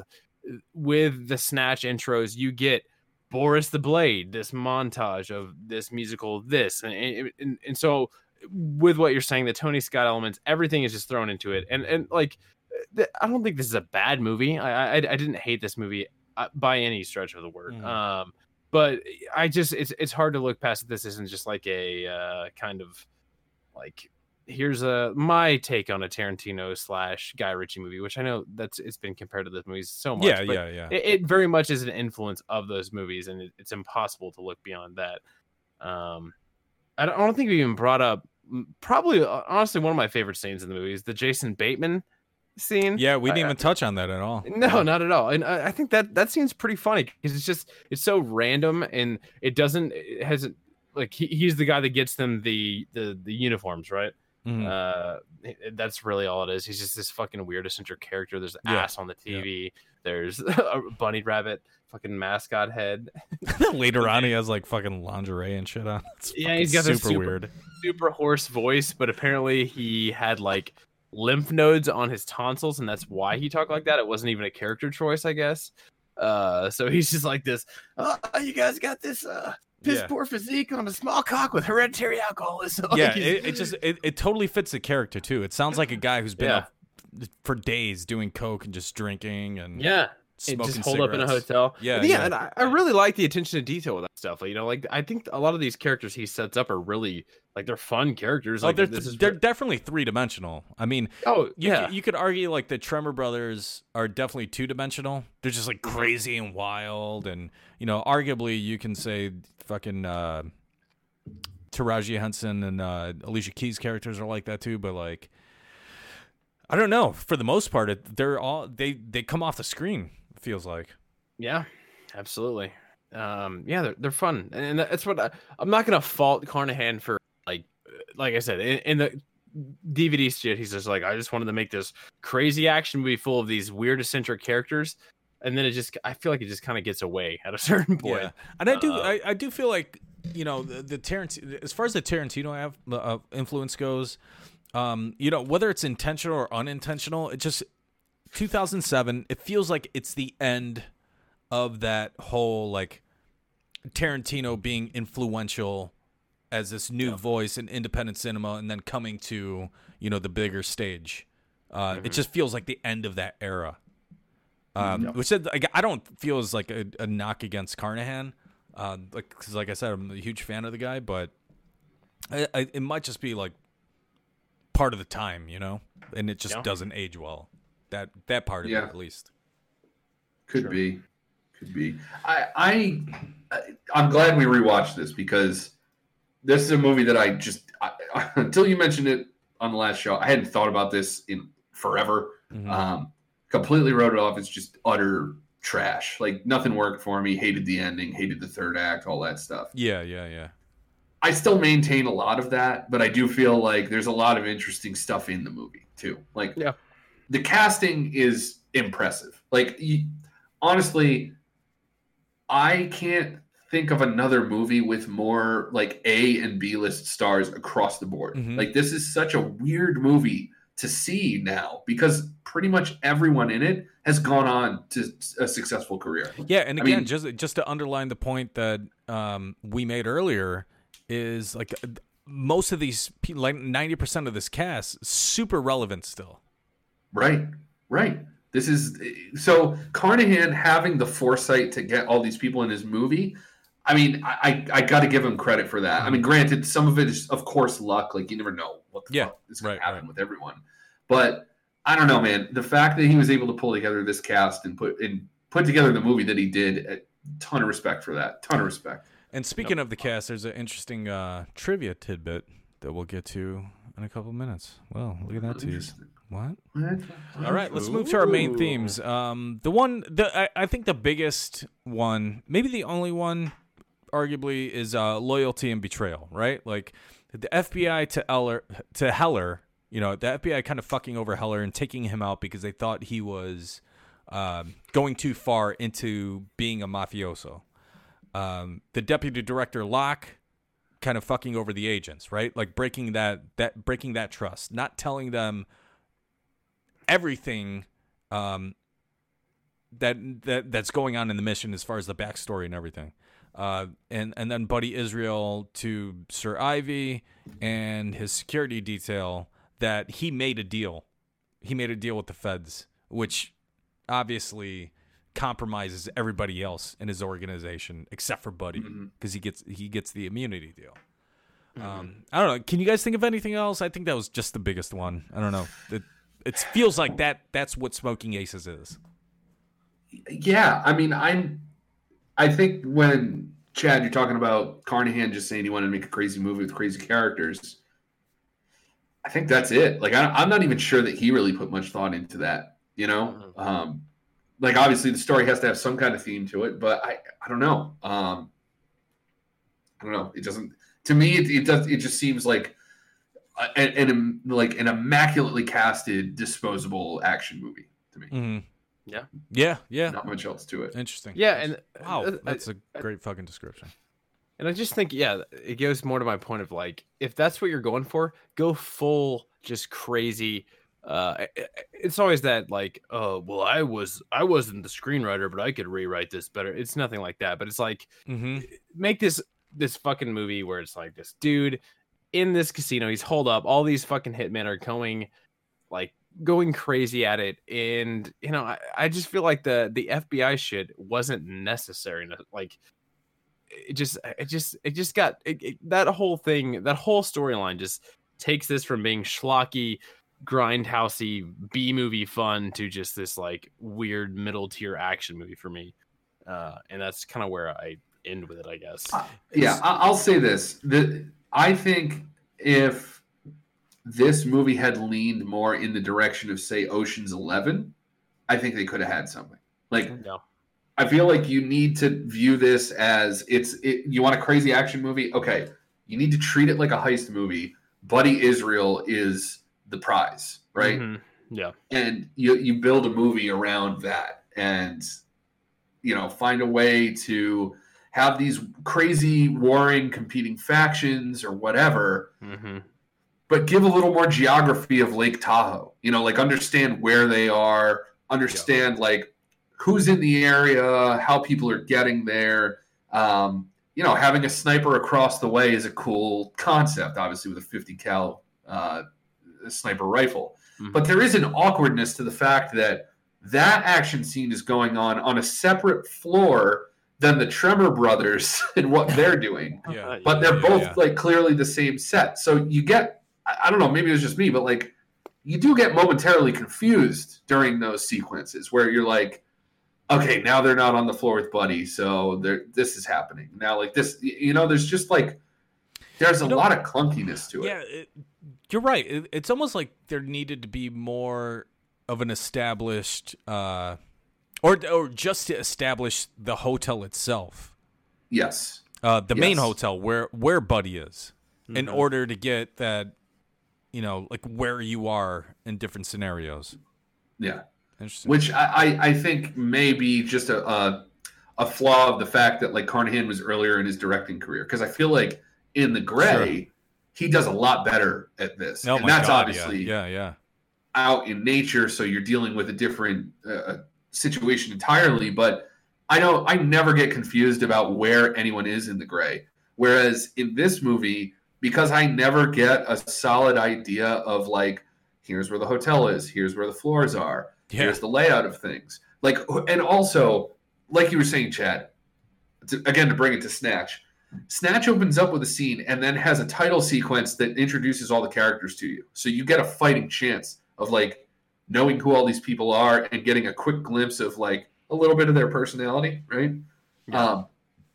with the Snatch intros you get Boris the Blade, this montage of this musical, this and and, and, and so with what you're saying, the Tony Scott elements, everything is just thrown into it, and and like. th- I don't think this is a bad movie. I I, I didn't hate this movie uh, by any stretch of the word. Mhm. Um, but I just it's it's hard to look past that this isn't just like a uh, kind of like here's a my take on a Tarantino slash Guy Ritchie movie, which I know that's it's been compared to those movies so much. yeah, but yeah, yeah. It, it very much is an influence of those movies, and it, it's impossible to look beyond that. Um, I don't, I don't think we even brought up probably uh, honestly one of my favorite scenes in the movie is the Jason Bateman scene. Yeah, we didn't I- even touch on that at all. No, not at all. And I, I think that that seems pretty funny because it's just it's so random and it doesn't it hasn't like he, he's the guy that gets them the the the uniforms, right? Mhm. Uh, it- that's really all it is. He's just this fucking weird eccentric character. There's Yeah. ass on the T V. There's a bunny rabbit, fucking mascot head. Later on, he has like fucking lingerie and shit on. It's Yeah, he's got this super, super- weird. Super hoarse voice, but apparently he had like lymph nodes on his tonsils, and that's why he talked like that. It wasn't even a character choice, I guess. Uh, so he's just like this. Oh, you guys got this uh, piss Yeah. poor physique on a small cock with hereditary alcoholism. Like, Yeah, he's- it, it just it, it totally fits the character too. It sounds like a guy who's been Yeah. up for days doing coke and just drinking and yeah. smoking And just hold up in a cigarettes. hotel. Yeah, yeah, yeah. and I, I really like the attention to detail with that stuff. Like, you know, like I think a lot of these characters he sets up are really like they're fun characters. Oh, Like they're, this is they're definitely three dimensional. I mean, oh you, yeah, c- you could argue like the Tremor brothers are definitely two dimensional. They're just like crazy and wild, and you know, arguably you can say fucking uh, Taraji Henson and uh, Alicia Keys characters are like that too. But like, I don't know. For the most part, it, they're all they they come off the screen. It feels like. Yeah, absolutely. Um, yeah, they're they're fun, and that's what I, I'm not gonna fault Carnahan for. Like, like I said, in, in the D V D shit, he's just like, I just wanted to make this crazy action movie full of these weird eccentric characters, and then it just, I feel like it just kind of gets away at a certain point. Yeah, and I do, Uh, I, I do feel like you know the, the Tarantino, as far as the Tarantino have, uh, influence goes, um, you know whether it's intentional or unintentional, it just two thousand seven. It feels like it's the end of that whole like Tarantino being influential as this new Yeah. voice in independent cinema, and then coming to you know the bigger stage. Uh, Mm-hmm. It just feels like the end of that era. Um, Yeah. Which said, like, I don't feel as like a, a knock against Carnahan, uh, like because like I said, I'm a huge fan of the guy, but I, I, it might just be like part of the time, you know, and it just Yeah. doesn't age well. That that part of Yeah. it, at least. Could Sure. be, could be. I, I, I'm glad we rewatched this because this is a movie that I just I, until you mentioned it on the last show, I hadn't thought about this in forever. Mhm. Um, completely wrote it off. It's just utter trash. Like nothing worked for me. Hated the ending. Hated the third act. All that stuff. Yeah, yeah, yeah. I still maintain a lot of that, but I do feel like there's a lot of interesting stuff in the movie too. Like, Yeah. the casting is impressive. Like, you, honestly, I can't think of another movie with more like A and B list stars across the board. Mhm. Like, this is such a weird movie to see now because pretty much everyone in it has gone on to a successful career. Yeah, and I again, mean- just just to underline the point that um, we made earlier is like most of these, pe- like ninety percent of this cast, super relevant still. Right, right. This is so Carnahan having the foresight to get all these people in his movie. I mean, I I, I got to give him credit for that. I mean, granted, some of it is of course luck. Like you never know what the Yeah, fuck is going right, to happen right. with everyone. But I don't know, man. The fact that he was able to pull together this cast and put and put together the movie that he did, a ton of respect for that. Ton of respect. And speaking of the cast, there's an interesting uh, trivia tidbit that we'll get to in a couple minutes. Well, look at that tease. What? All right, let's move to our main themes. Um, the one, the I, I think the biggest one, maybe the only one, arguably, is uh, loyalty and betrayal. Right? Like the F B I to Eller to Heller. You know, the F B I kind of fucking over Heller and taking him out because they thought he was um, going too far into being a mafioso. Um, the deputy director Locke kind of fucking over the agents, right? Like breaking that that breaking that trust, not telling them everything um, that that that's going on in the mission as far as the backstory and everything. Uh, and and then Buddy Israel to Sir Ivy and his security detail that he made a deal. He made a deal with the feds, which obviously compromises everybody else in his organization except for Buddy because he gets he gets the immunity deal. Mm-hmm. Um, I don't know. Can you guys think of anything else? I think that was just the biggest one. I don't know. It it feels like that. That's what Smoking Aces is. Yeah, I mean, I'm. I think when Chad, you're talking about Carnahan just saying he wanted to make a crazy movie with crazy characters. I think that's it. Like, I, I'm not even sure that he really put much thought into that. You know, Mm-hmm. um, like obviously the story has to have some kind of theme to it, but I, I don't know. Um, I don't know. It doesn't. To me, it, it does. It just seems like an, an like an immaculately casted, disposable action movie to me. Mm-hmm. Yeah. Yeah. Yeah. Not much else to it. Interesting. Yeah, and wow, uh, that's I- a great fucking description. And I just think, yeah, it goes more to my point of like, if that's what you're going for, go full just crazy. Uh, it- it- it's always that like, oh, well, I was I wasn't the screenwriter, but I could rewrite this better. It's nothing like that. But it's like, Mm-hmm. make this this fucking movie where it's like this dude in this casino, he's holed up. All these fucking hitmen are going like going crazy at it, and you know, I, I just feel like the the F B I shit wasn't necessary. Like. It just, it just, it just got it, it, that whole thing, that whole storyline just takes this from being schlocky, grindhousey B movie fun to just this like weird middle tier action movie for me, uh, and that's kind of where I end with it, I guess. Uh, yeah, I- I'll say this: that I think if this movie had leaned more in the direction of, say, Ocean's Eleven, I think they could have had something. Like, Yeah. I feel like you need to view this as it's. It, you want a crazy action movie? Okay, you need to treat it like a heist movie. Buddy Israel is the prize, right? Mhm. Yeah. And you you build a movie around that, and you know, find a way to have these crazy warring competing factions or whatever, Mm-hmm. but give a little more geography of Lake Tahoe. You know, like understand where they are, understand like who's in the area, how people are getting there. Um, you know, having a sniper across the way is a cool concept, obviously with a fifty cal uh, sniper rifle. Mhm. But there is an awkwardness to the fact that that action scene is going on on a separate floor than the Tremor brothers and what they're doing. Yeah. But they're Yeah, both yeah. like clearly the same set. So you get, I I don't know, maybe it was just me, but like you do get momentarily confused during those sequences where you're like, okay, now they're not on the floor with Buddy, so they're, this is happening. Now, like this, y- you know, there's just like, there's a You know- lot of clunkiness to it. Yeah, it, you're right. It, it's almost like there needed to be more of an established, uh, or or just to establish the hotel itself, Yes. uh, the main Yes. hotel where where Buddy is, in Mhm. order to get that, you know, like where you are in different scenarios. Yeah. Interesting. Which I, I, I think may be just a, a a flaw of the fact that like Carnahan was earlier in his directing career. Because I feel like in The Gray, he does a lot better at this. Oh and my that's God, obviously yeah, yeah, yeah. out in nature, so you're dealing with a different uh, situation entirely. But I know I never get confused about where anyone is in The Gray. Whereas in this movie, because I never get a solid idea of like, here's where the hotel is, here's where the floors are, Yeah. here's the layout of things. Like, and also, like you were saying, Chad, to, again, to bring it to Snatch, Snatch opens up with a scene and then has a title sequence that introduces all the characters to you. So you get a fighting chance of like knowing who all these people are and getting a quick glimpse of like a little bit of their personality, right? Yeah. Um,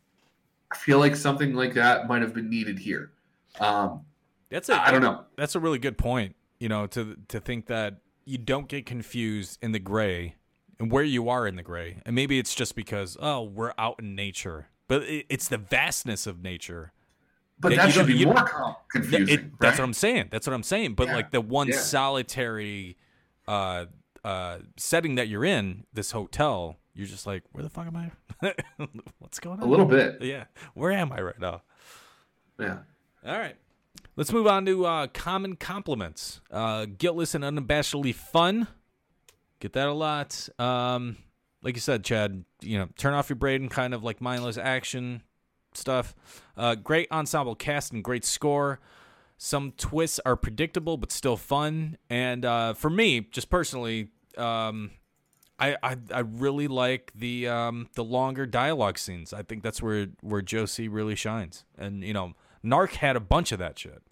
I feel like something like that might have been needed here. Um, That's a, I don't know. That's a really good point. You know, to to think that you don't get confused in the gray and where you are in the gray, and maybe it's just because oh we're out in nature, but it, it's the vastness of nature. But that that you should don't- be you- more com- confusing. It, that's right? what I'm saying. That's what I'm saying. But Yeah. like the one Yeah. solitary uh, uh, setting that you're in, this hotel, you're just like, where the fuck am I? What's going on? A little bit. Yeah. Where am I right now? Yeah. All right. Let's move on to uh, common compliments. Uh, guiltless and unabashedly fun. Get that a lot. Um, like you said, Chad, you know, turn off your brain, kind of like mindless action stuff. Uh, great ensemble cast and great score. Some twists are predictable but still fun. And uh, for me, just personally, um, I, I I really like the um, the longer dialogue scenes. I think that's where where Josie really shines. And you know, Narc had a bunch of that shit.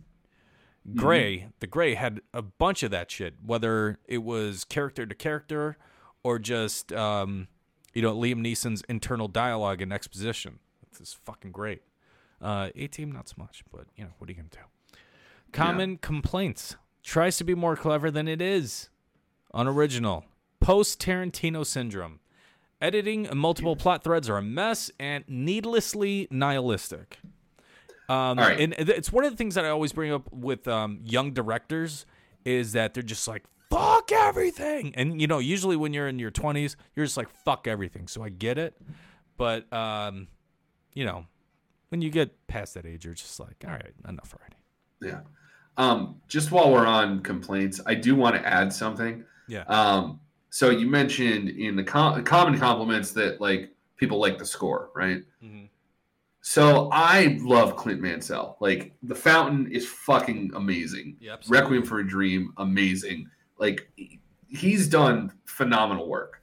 Gray, mm-hmm. the Gray had a bunch of that shit. Whether it was character to character or just um, you know Liam Neeson's internal dialogue and exposition. This is fucking great. Uh, A-Team, not so much, but you know what are you gonna do? Common yeah. complaints. Tries to be more clever than it is. Unoriginal. Post-Tarantino syndrome. Editing and multiple plot threads are a mess and needlessly nihilistic. Um, right. And it's one of the things that I always bring up with um, young directors is that they're just like, fuck everything. And, you know, usually when you're in your twenties, you're just like, fuck everything. So I get it. But, um, you know, when you get past that age, you're just like, all right, enough already. Yeah. Um, just while we're on complaints, I do want to add something. Yeah. Um, so you mentioned in the com- common compliments that like people like the score, right? Mm-hmm. So I love Clint Mansell. Like The Fountain is fucking amazing. Yeah, absolutely. Requiem for a Dream, amazing. Like he's done phenomenal work.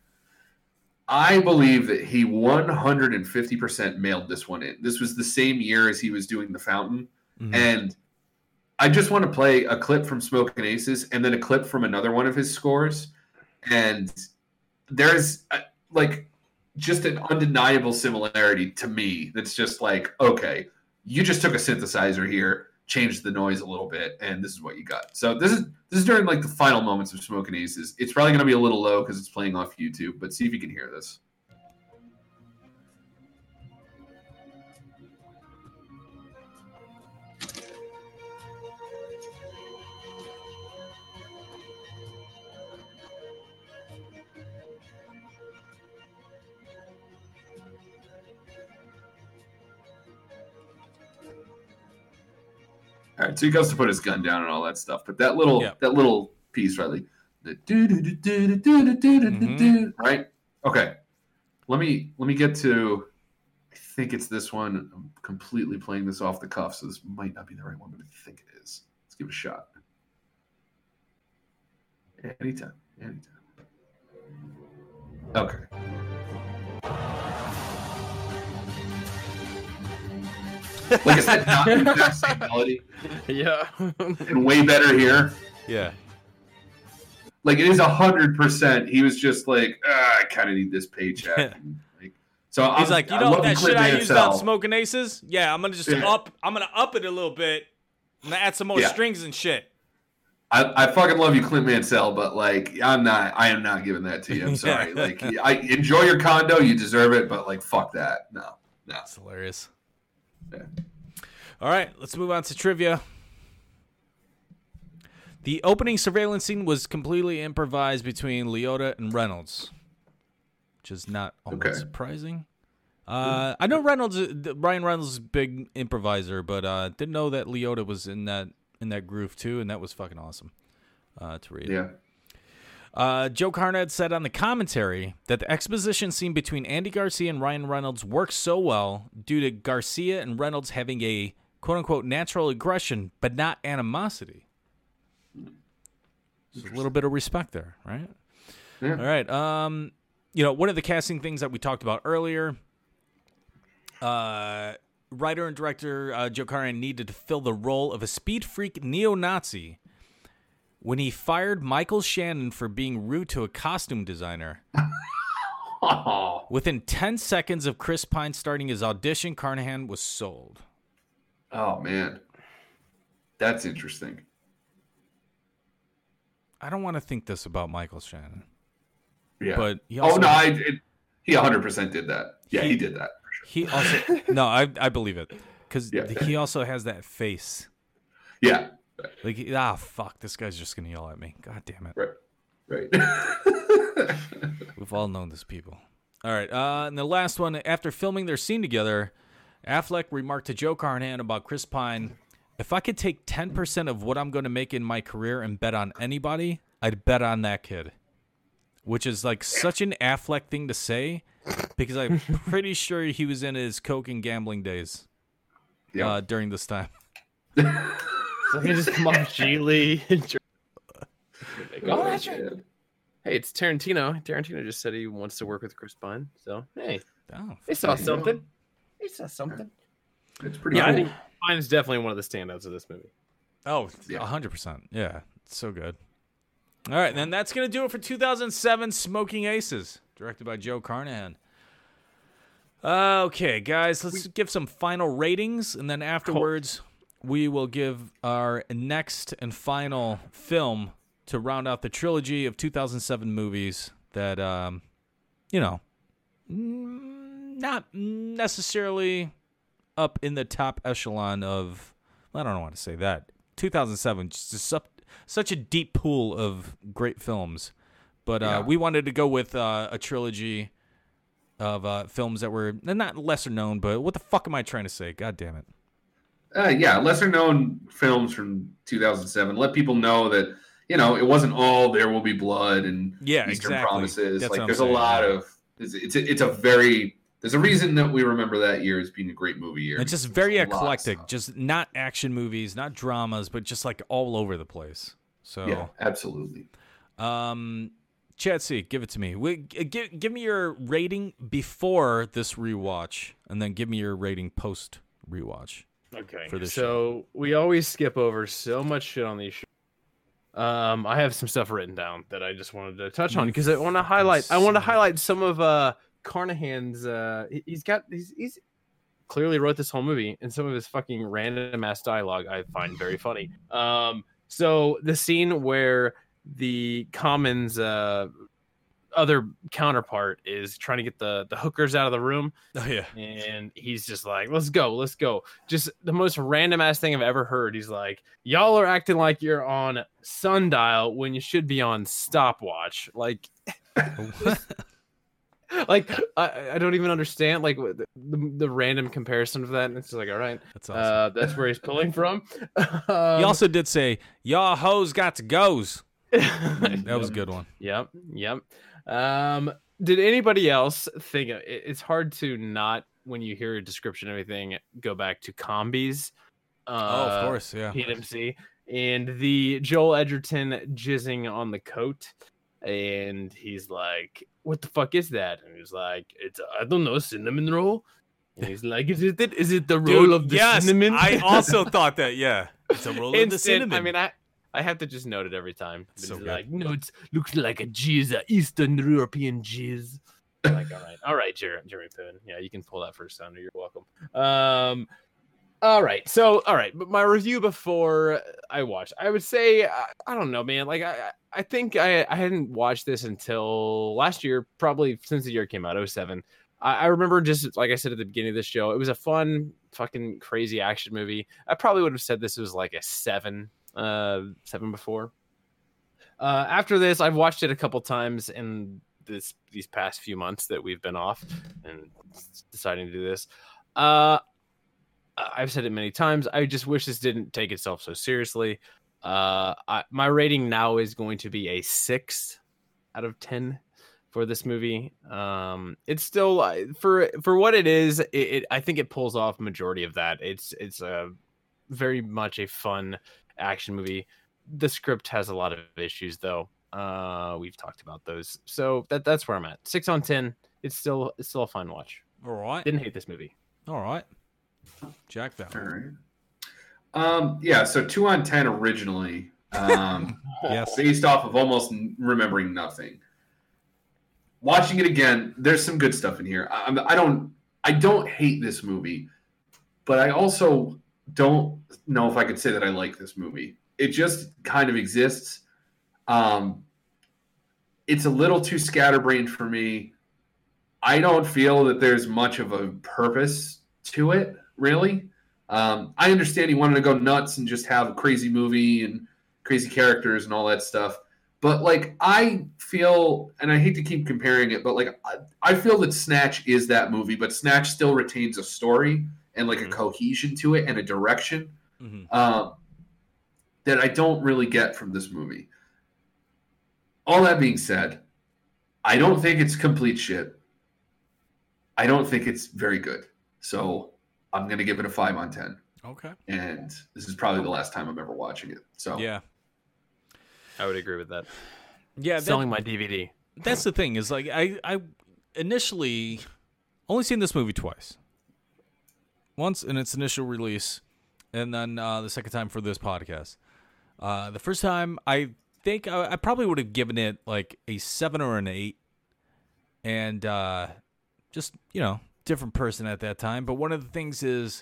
I believe that he one hundred fifty percent mailed this one in. This was the same year as he was doing The Fountain. Mm-hmm. And I just want to play a clip from Smokin' Aces and then a clip from another one of his scores. And there's a, like just an undeniable similarity to me. That's just like, okay, you just took a synthesizer here, changed the noise a little bit, and this is what you got. So this is this is during like the final moments of Smokin' Aces. It's probably going to be a little low because it's playing off YouTube, but see if you can hear this. All right, so he goes to put his gun down and all that stuff, but that little yeah. that little piece, right? Like, the do do do do do do do do, right? Okay, let me let me get to. I think it's this one. I'm completely playing this off the cuff, so this might not be the right one, but I think it is. Let's give it a shot. Anytime, anytime. Okay. Like, is that not the exact same melody? Yeah. And way better here? Yeah. Like, it is one hundred percent. He was just like, ah, I kind of need this paycheck. And, like, so He's I'm, like, you I know love that Clint shit I used Mansell. on Smokin' Aces? Yeah, I'm going to just Yeah. up, I'm going to up it a little bit. I'm going to add some more Yeah. strings and shit. I, I fucking love you, Clint Mansell, but like, I'm not, I am not giving that to you. I'm sorry. Like, I enjoy your condo. You deserve it, but like, fuck that. No, no. That's hilarious. Yeah. All right, let's move on to trivia. The opening surveillance scene was completely improvised between Liotta and Reynolds, which is not all that Okay. surprising. Uh, I know Reynolds, Ryan Reynolds is a big improviser, but uh, didn't know that Liotta was in that in that groove too, and that was fucking awesome uh, to read. Yeah. Uh, Joe Carnett said on the commentary that the exposition scene between Andy Garcia and Ryan Reynolds works so well due to Garcia and Reynolds having a quote unquote natural aggression, but not animosity. There's a little bit of respect there, right? Yeah. All right. Um, you know, one of the casting things that we talked about earlier, uh, writer and director uh, Joe Carnahan needed to fill the role of a speed freak neo-Nazi when he fired Michael Shannon for being rude to a costume designer. Oh. Within ten seconds of Chris Pine starting his audition, Carnahan was sold. Oh, man. That's interesting. I don't want to think this about Michael Shannon. Yeah. But he also, oh, no, I, it, he one hundred percent did that. Yeah, he, He- he did that. For sure. He also... No, I, I believe it. Because Yeah. he also has that face. Yeah. Like, ah, fuck, this guy's just going to yell at me. God damn it. Right. Right. We've all known this people. All right. Uh, and the last one, after filming their scene together, Affleck remarked to Joe Carnahan about Chris Pine, if I could take ten percent of what I'm going to make in my career and bet on anybody, I'd bet on that kid. Which is like such an Affleck thing to say because I'm pretty sure he was in his coke and gambling days Yeah. uh, during this time. So he just come off Geely. Oh, that's right. Hey, it's Tarantino. Tarantino just said he wants to work with Chris Pine. So, hey, Oh, they saw something. They saw something. It's pretty Yeah, cool. I think Pine is definitely one of the standouts of this movie. oh, Yeah. one hundred percent. Yeah, it's so good. All right, then that's going to do it for two thousand seven Smoking Aces, directed by Joe Carnahan. Okay, guys, let's give some final ratings, and then afterwards we will give our next and final film to round out the trilogy of two thousand seven movies that, um, you know, mm, not necessarily up in the top echelon of, I don't want to say that. two thousand seven, just a sup- such a deep pool of great films. But uh, Yeah. we wanted to go with uh, a trilogy of uh, films that were not lesser known, but what the fuck am I trying to say? God damn it. Uh, yeah, lesser known films from two thousand seven. Let people know that, you know, it wasn't all There Will Be Blood and Yeah, Eastern exactly. Promises. That's what like, I'm there's saying, a lot yeah. of it's it's a, it's a very there's a reason that we remember that year as being a great movie year. It's just There's very a lot of eclectic, stuff. just not action movies, not dramas, but just like all over the place. So, Yeah, absolutely. um, Chad C, give it to me. We, give, give me your rating before this rewatch, and then give me your rating post rewatch. Okay. For this so we always skip over so much shit on these shows. Um, I have some stuff written down that I just wanted to touch on because I want to highlight. I want to highlight some of uh Carnahan's. Uh, he- he's got he's he's clearly wrote this whole movie, and some of his fucking random ass dialogue I find very funny. Um, so the scene where the Commons uh other counterpart is trying to get the the hookers out of the room. Oh yeah. And he's just like, let's go, let's go. Just the most random ass thing I've ever heard. He's like, y'all are acting like you're on sundial when you should be on stopwatch. Like, like I, I don't even understand like the, the, the random comparison of that. And it's just like, all right, That's awesome. uh, that's where he's pulling from. He Um, also did say, y'all hoes got to goes. That was a good one. Yep, yep. Um, did anybody else think it, it's hard to not when you hear a description of everything go back to Combies? Uh, Oh, of course, yeah. P M C and the Joel Edgerton jizzing on the coat, and he's like, "What the fuck is that?" And he's like, "It's I don't know, cinnamon roll." And he's like, "Is it is it the roll Dude, of the yes, cinnamon?" I also thought that, yeah. It's a roll of the Instant- cinnamon. I mean, I I have to just note it every time. But So it's good. like, no, it looks like a jizz, a Eastern European jizz. I'm like, all right, all right, Jeremy, Jeremy Piven. Yeah, you can pull that first sounder. You're welcome. Um, all right, so all right, but my review before I watched, I would say, I, I don't know, man. Like, I I think I I hadn't watched this until last year, probably since the year it came out, oh seven. I, I remember just like I said at the beginning of this show, it was a fun, fucking crazy action movie. I probably would have said this was like a seven. Uh, seven before. Uh, after this, I've watched it a couple times in this these past few months that we've been off and deciding to do this. Uh, I've said it many times. I just wish this didn't take itself so seriously. Uh, I, my rating now is going to be a six out of ten for this movie. Um, it's still uh, for for what it is. It, it I think it pulls off majority of that. It's it's a very much a fun action movie. The script has a lot of issues, though. Uh, we've talked about those, so that that's where I'm at. Six on ten. It's still it's still a fun watch. All right. Didn't hate this movie. All right. Jack Valley. All right. Um, yeah, so two on ten originally. Um, Yes. based off of almost n- remembering nothing. Watching it again, there's some good stuff in here. I, I don't, I don't hate this movie, but I also don't know if I could say that I like this movie. It just kind of exists. Um, it's a little too scatterbrained for me. I don't feel that there's much of a purpose to it, really. Um, I understand he wanted to go nuts and just have a crazy movie and crazy characters and all that stuff. But, like, I feel, and I hate to keep comparing it, but, like, I, I feel that Snatch is that movie, but Snatch still retains a story and, like, mm-hmm. a cohesion to it and a direction mm-hmm. um, that I don't really get from this movie. All that being said, I don't think it's complete shit. I don't think it's very good. So I'm going to give it a five on ten. Okay. And this is probably the last time I'm ever watching it. So yeah. I would agree with that. Yeah, selling that, my D V D. That's the thing is like I I initially only seen this movie twice. Once in its initial release, and then uh, the second time for this podcast. Uh, the first time I think I, I probably would have given it like a seven or an eight, and uh, just you know different person at that time. But one of the things is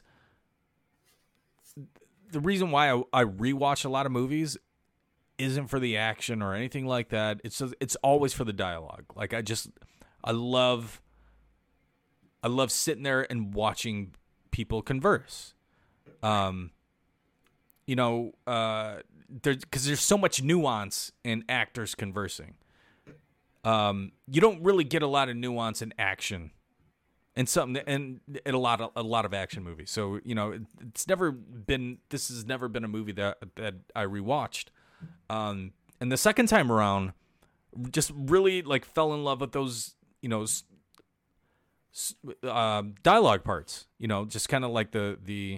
the reason why I, I rewatch a lot of movies isn't for the action or anything like that. It's just, it's always for the dialogue. Like I just I love I love sitting there and watching people converse. Um you know, uh there cuz there's so much nuance in actors conversing. Um you don't really get a lot of nuance in action. And something and in a lot of a lot of action movies. So, you know, it, it's never been this has never been a movie that that I rewatched. Um, and the second time around, just really like fell in love with those, you know, uh, dialogue parts. You know, just kind of like the the,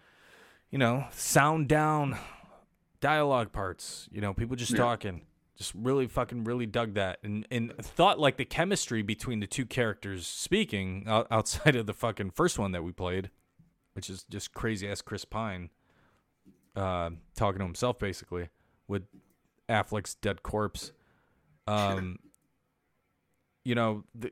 you know, sound down dialogue parts. You know, people just yeah. talking. Just really fucking really dug that, and and thought like the chemistry between the two characters speaking outside of the fucking first one that we played, which is just crazy ass Chris Pine, uh, talking to himself basically. With Affleck's dead corpse. Um, you know, the,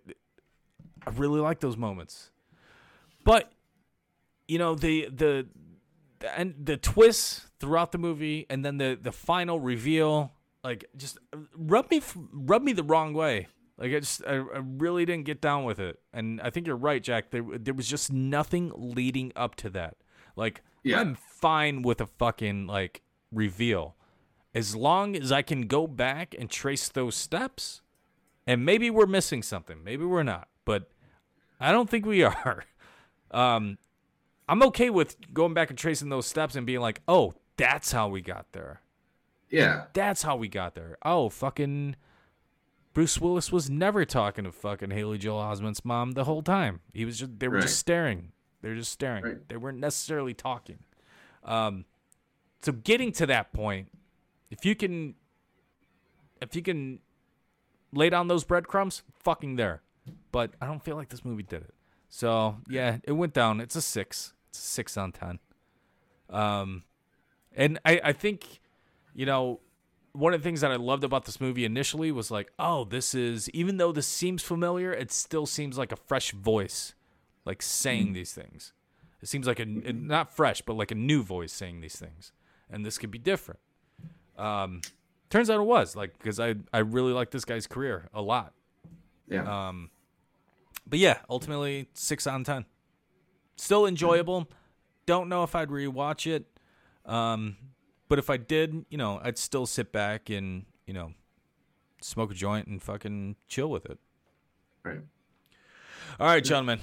I really like those moments. But, you know, the the the, and the twists throughout the movie and then the, the final reveal, like, just rub me rub me the wrong way. Like, I just, I, I really didn't get down with it. And I think you're right, Jack. There, there was just nothing leading up to that. Like, yeah. I'm fine with a fucking, like, reveal. As long as I can go back and trace those steps, and maybe we're missing something. Maybe we're not, but I don't think we are. Um, I'm okay with going back and tracing those steps and being like, oh, that's how we got there. Yeah. That's how we got there. Oh, fucking Bruce Willis was never talking to fucking Haley Joel Osment's mom the whole time. He was just, they were right. just staring. They were just staring. Right. They weren't necessarily talking. Um, so getting to that point, If you can, if you can lay down those breadcrumbs, fucking there. But I don't feel like this movie did it. So yeah, it went down. It's a six. It's a six on ten. Um, and I, I think, you know, one of the things that I loved about this movie initially was like, oh, this is, even though this seems familiar, it still seems like a fresh voice, like saying these things. It seems like a, not fresh, but like a new voice saying these things. And this could be different. Um, turns out it was like, cause I, I really like this guy's career a lot. Yeah. Um, but yeah, ultimately six on ten, still enjoyable. Don't know if I'd rewatch it. Um, but if I did, you know, I'd still sit back and, you know, smoke a joint and fucking chill with it. Right. All right, gentlemen.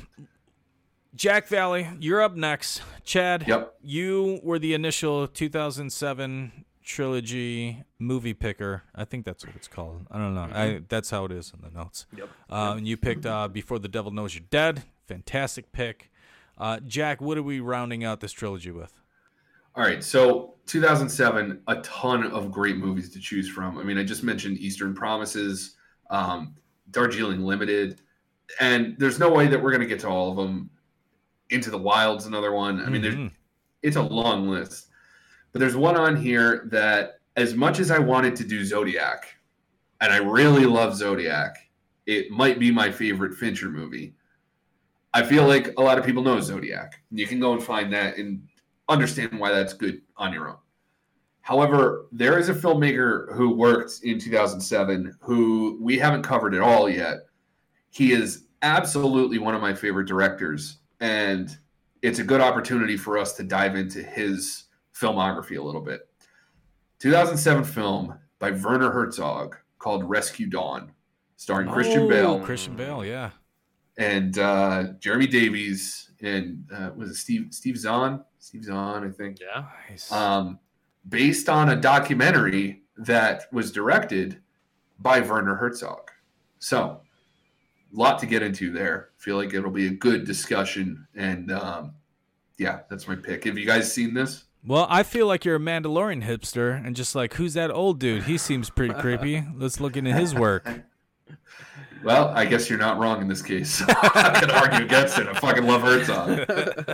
Jack Valley, you're up next. Chad, yep. You were the initial two thousand seven trilogy movie picker. I think that's what it's called. I don't know. I that's how it is in the notes. Yep. Uh, and you picked uh, Before the Devil Knows You're Dead. Fantastic pick. Uh, Jack, what are we rounding out this trilogy with? All right, so two thousand seven, a ton of great movies to choose from. I mean, I just mentioned Eastern Promises, um, Darjeeling Limited, and there's no way that we're going to get to all of them. Into the Wild's another one. I mean, Mm-hmm. there's, it's a long list. But there's one on here that, as much as I wanted to do Zodiac, and I really love Zodiac, it might be my favorite Fincher movie. I feel like a lot of people know Zodiac. You can go and find that and understand why that's good on your own. However, there is a filmmaker who worked in two thousand seven who we haven't covered at all yet. He is absolutely one of my favorite directors, and it's a good opportunity for us to dive into his filmography a little bit. two thousand seven film by Werner Herzog called Rescue Dawn, starring Christian Oh, Bale Christian Bale, yeah. and uh, Jeremy Davies and uh, was it Steve Steve Zahn? Steve Zahn, I think. Yeah. Nice. Um, based on a documentary that was directed by Werner Herzog. So, a lot to get into there. Feel like it'll be a good discussion, and um, yeah, that's my pick. Have you guys seen this? Well, I feel like you're a Mandalorian hipster and just like, who's that old dude? He seems pretty creepy. Let's look into his work. Well, I guess you're not wrong in this case. I'm going to argue against it. I fucking love Herzog.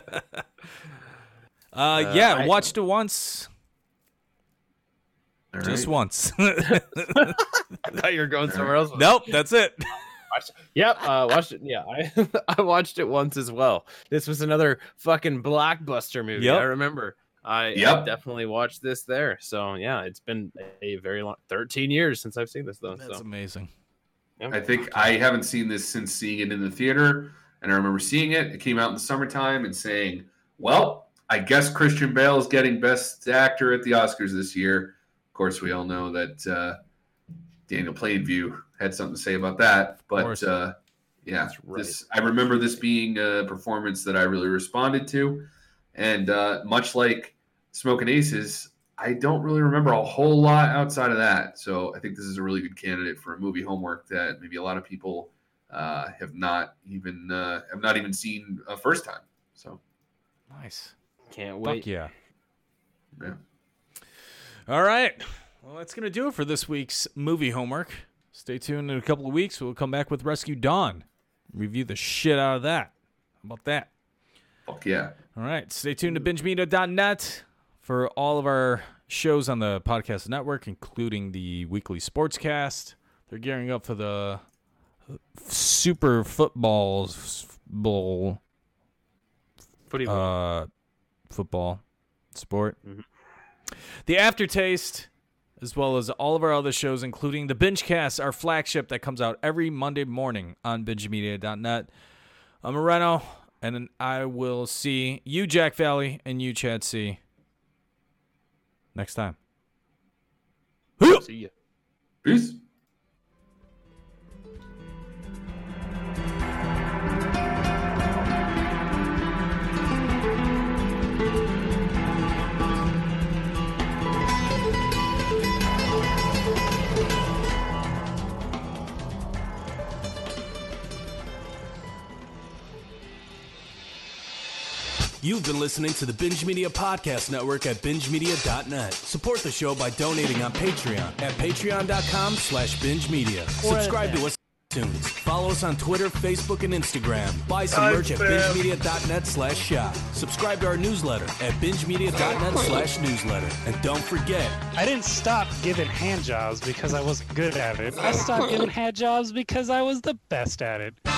Uh, yeah, I- watched it once. All Just right. once. I thought you were going somewhere else. Nope, that's it. Watched it. Yep, uh, watched it. Yeah, I I watched it once as well. This was another fucking blockbuster movie. Yep. I remember. I, Yep. I definitely watched this there. So yeah, it's been a very long, thirteen years since I've seen this though. That's So amazing. yeah. I think I haven't seen this since seeing it in the theater, and I remember seeing it. It came out in the summertime and saying, well, I guess Christian Bale is getting Best Actor at the Oscars this year. Of course, we all know that uh, Daniel Plainview had something to say about that. But course. uh, yeah, That's right. this, I remember this being a performance that I really responded to. And uh, much like Smokin' Aces, I don't really remember a whole lot outside of that. So I think this is a really good candidate for a movie homework that maybe a lot of people uh, have not even uh, have not even seen a first time. So Nice. Can't Fuck wait. yeah. yeah. All right. Well, that's going to do it for this week's movie homework. Stay tuned in a couple of weeks. We'll come back with Rescue Dawn. Review the shit out of that. How about that? Fuck yeah. All right. Stay tuned to binge media dot net for all of our shows on the podcast network, including the weekly sportscast. They're gearing up for the Super Football Bowl. Footy ball. Uh, football sport. Mhm. The Aftertaste, as well as all of our other shows, including the Bingecast, our flagship that comes out every Monday morning on binge media dot net. I'm Moreno, and I will see you, Jack Valley, and you, Chad C. next time. See ya. Peace. You've been listening to the Binge Media Podcast Network at binge media dot net. Support the show by donating on Patreon at patreon dot com slash binge media. Subscribe to us on iTunes. Follow us on Twitter, Facebook, and Instagram. Buy some merch at binge media dot net slash shop. Subscribe to our newsletter at binge media dot net slash newsletter. And don't forget, I didn't stop giving hand jobs because I wasn't good at it. I stopped giving hand jobs because I was the best at it.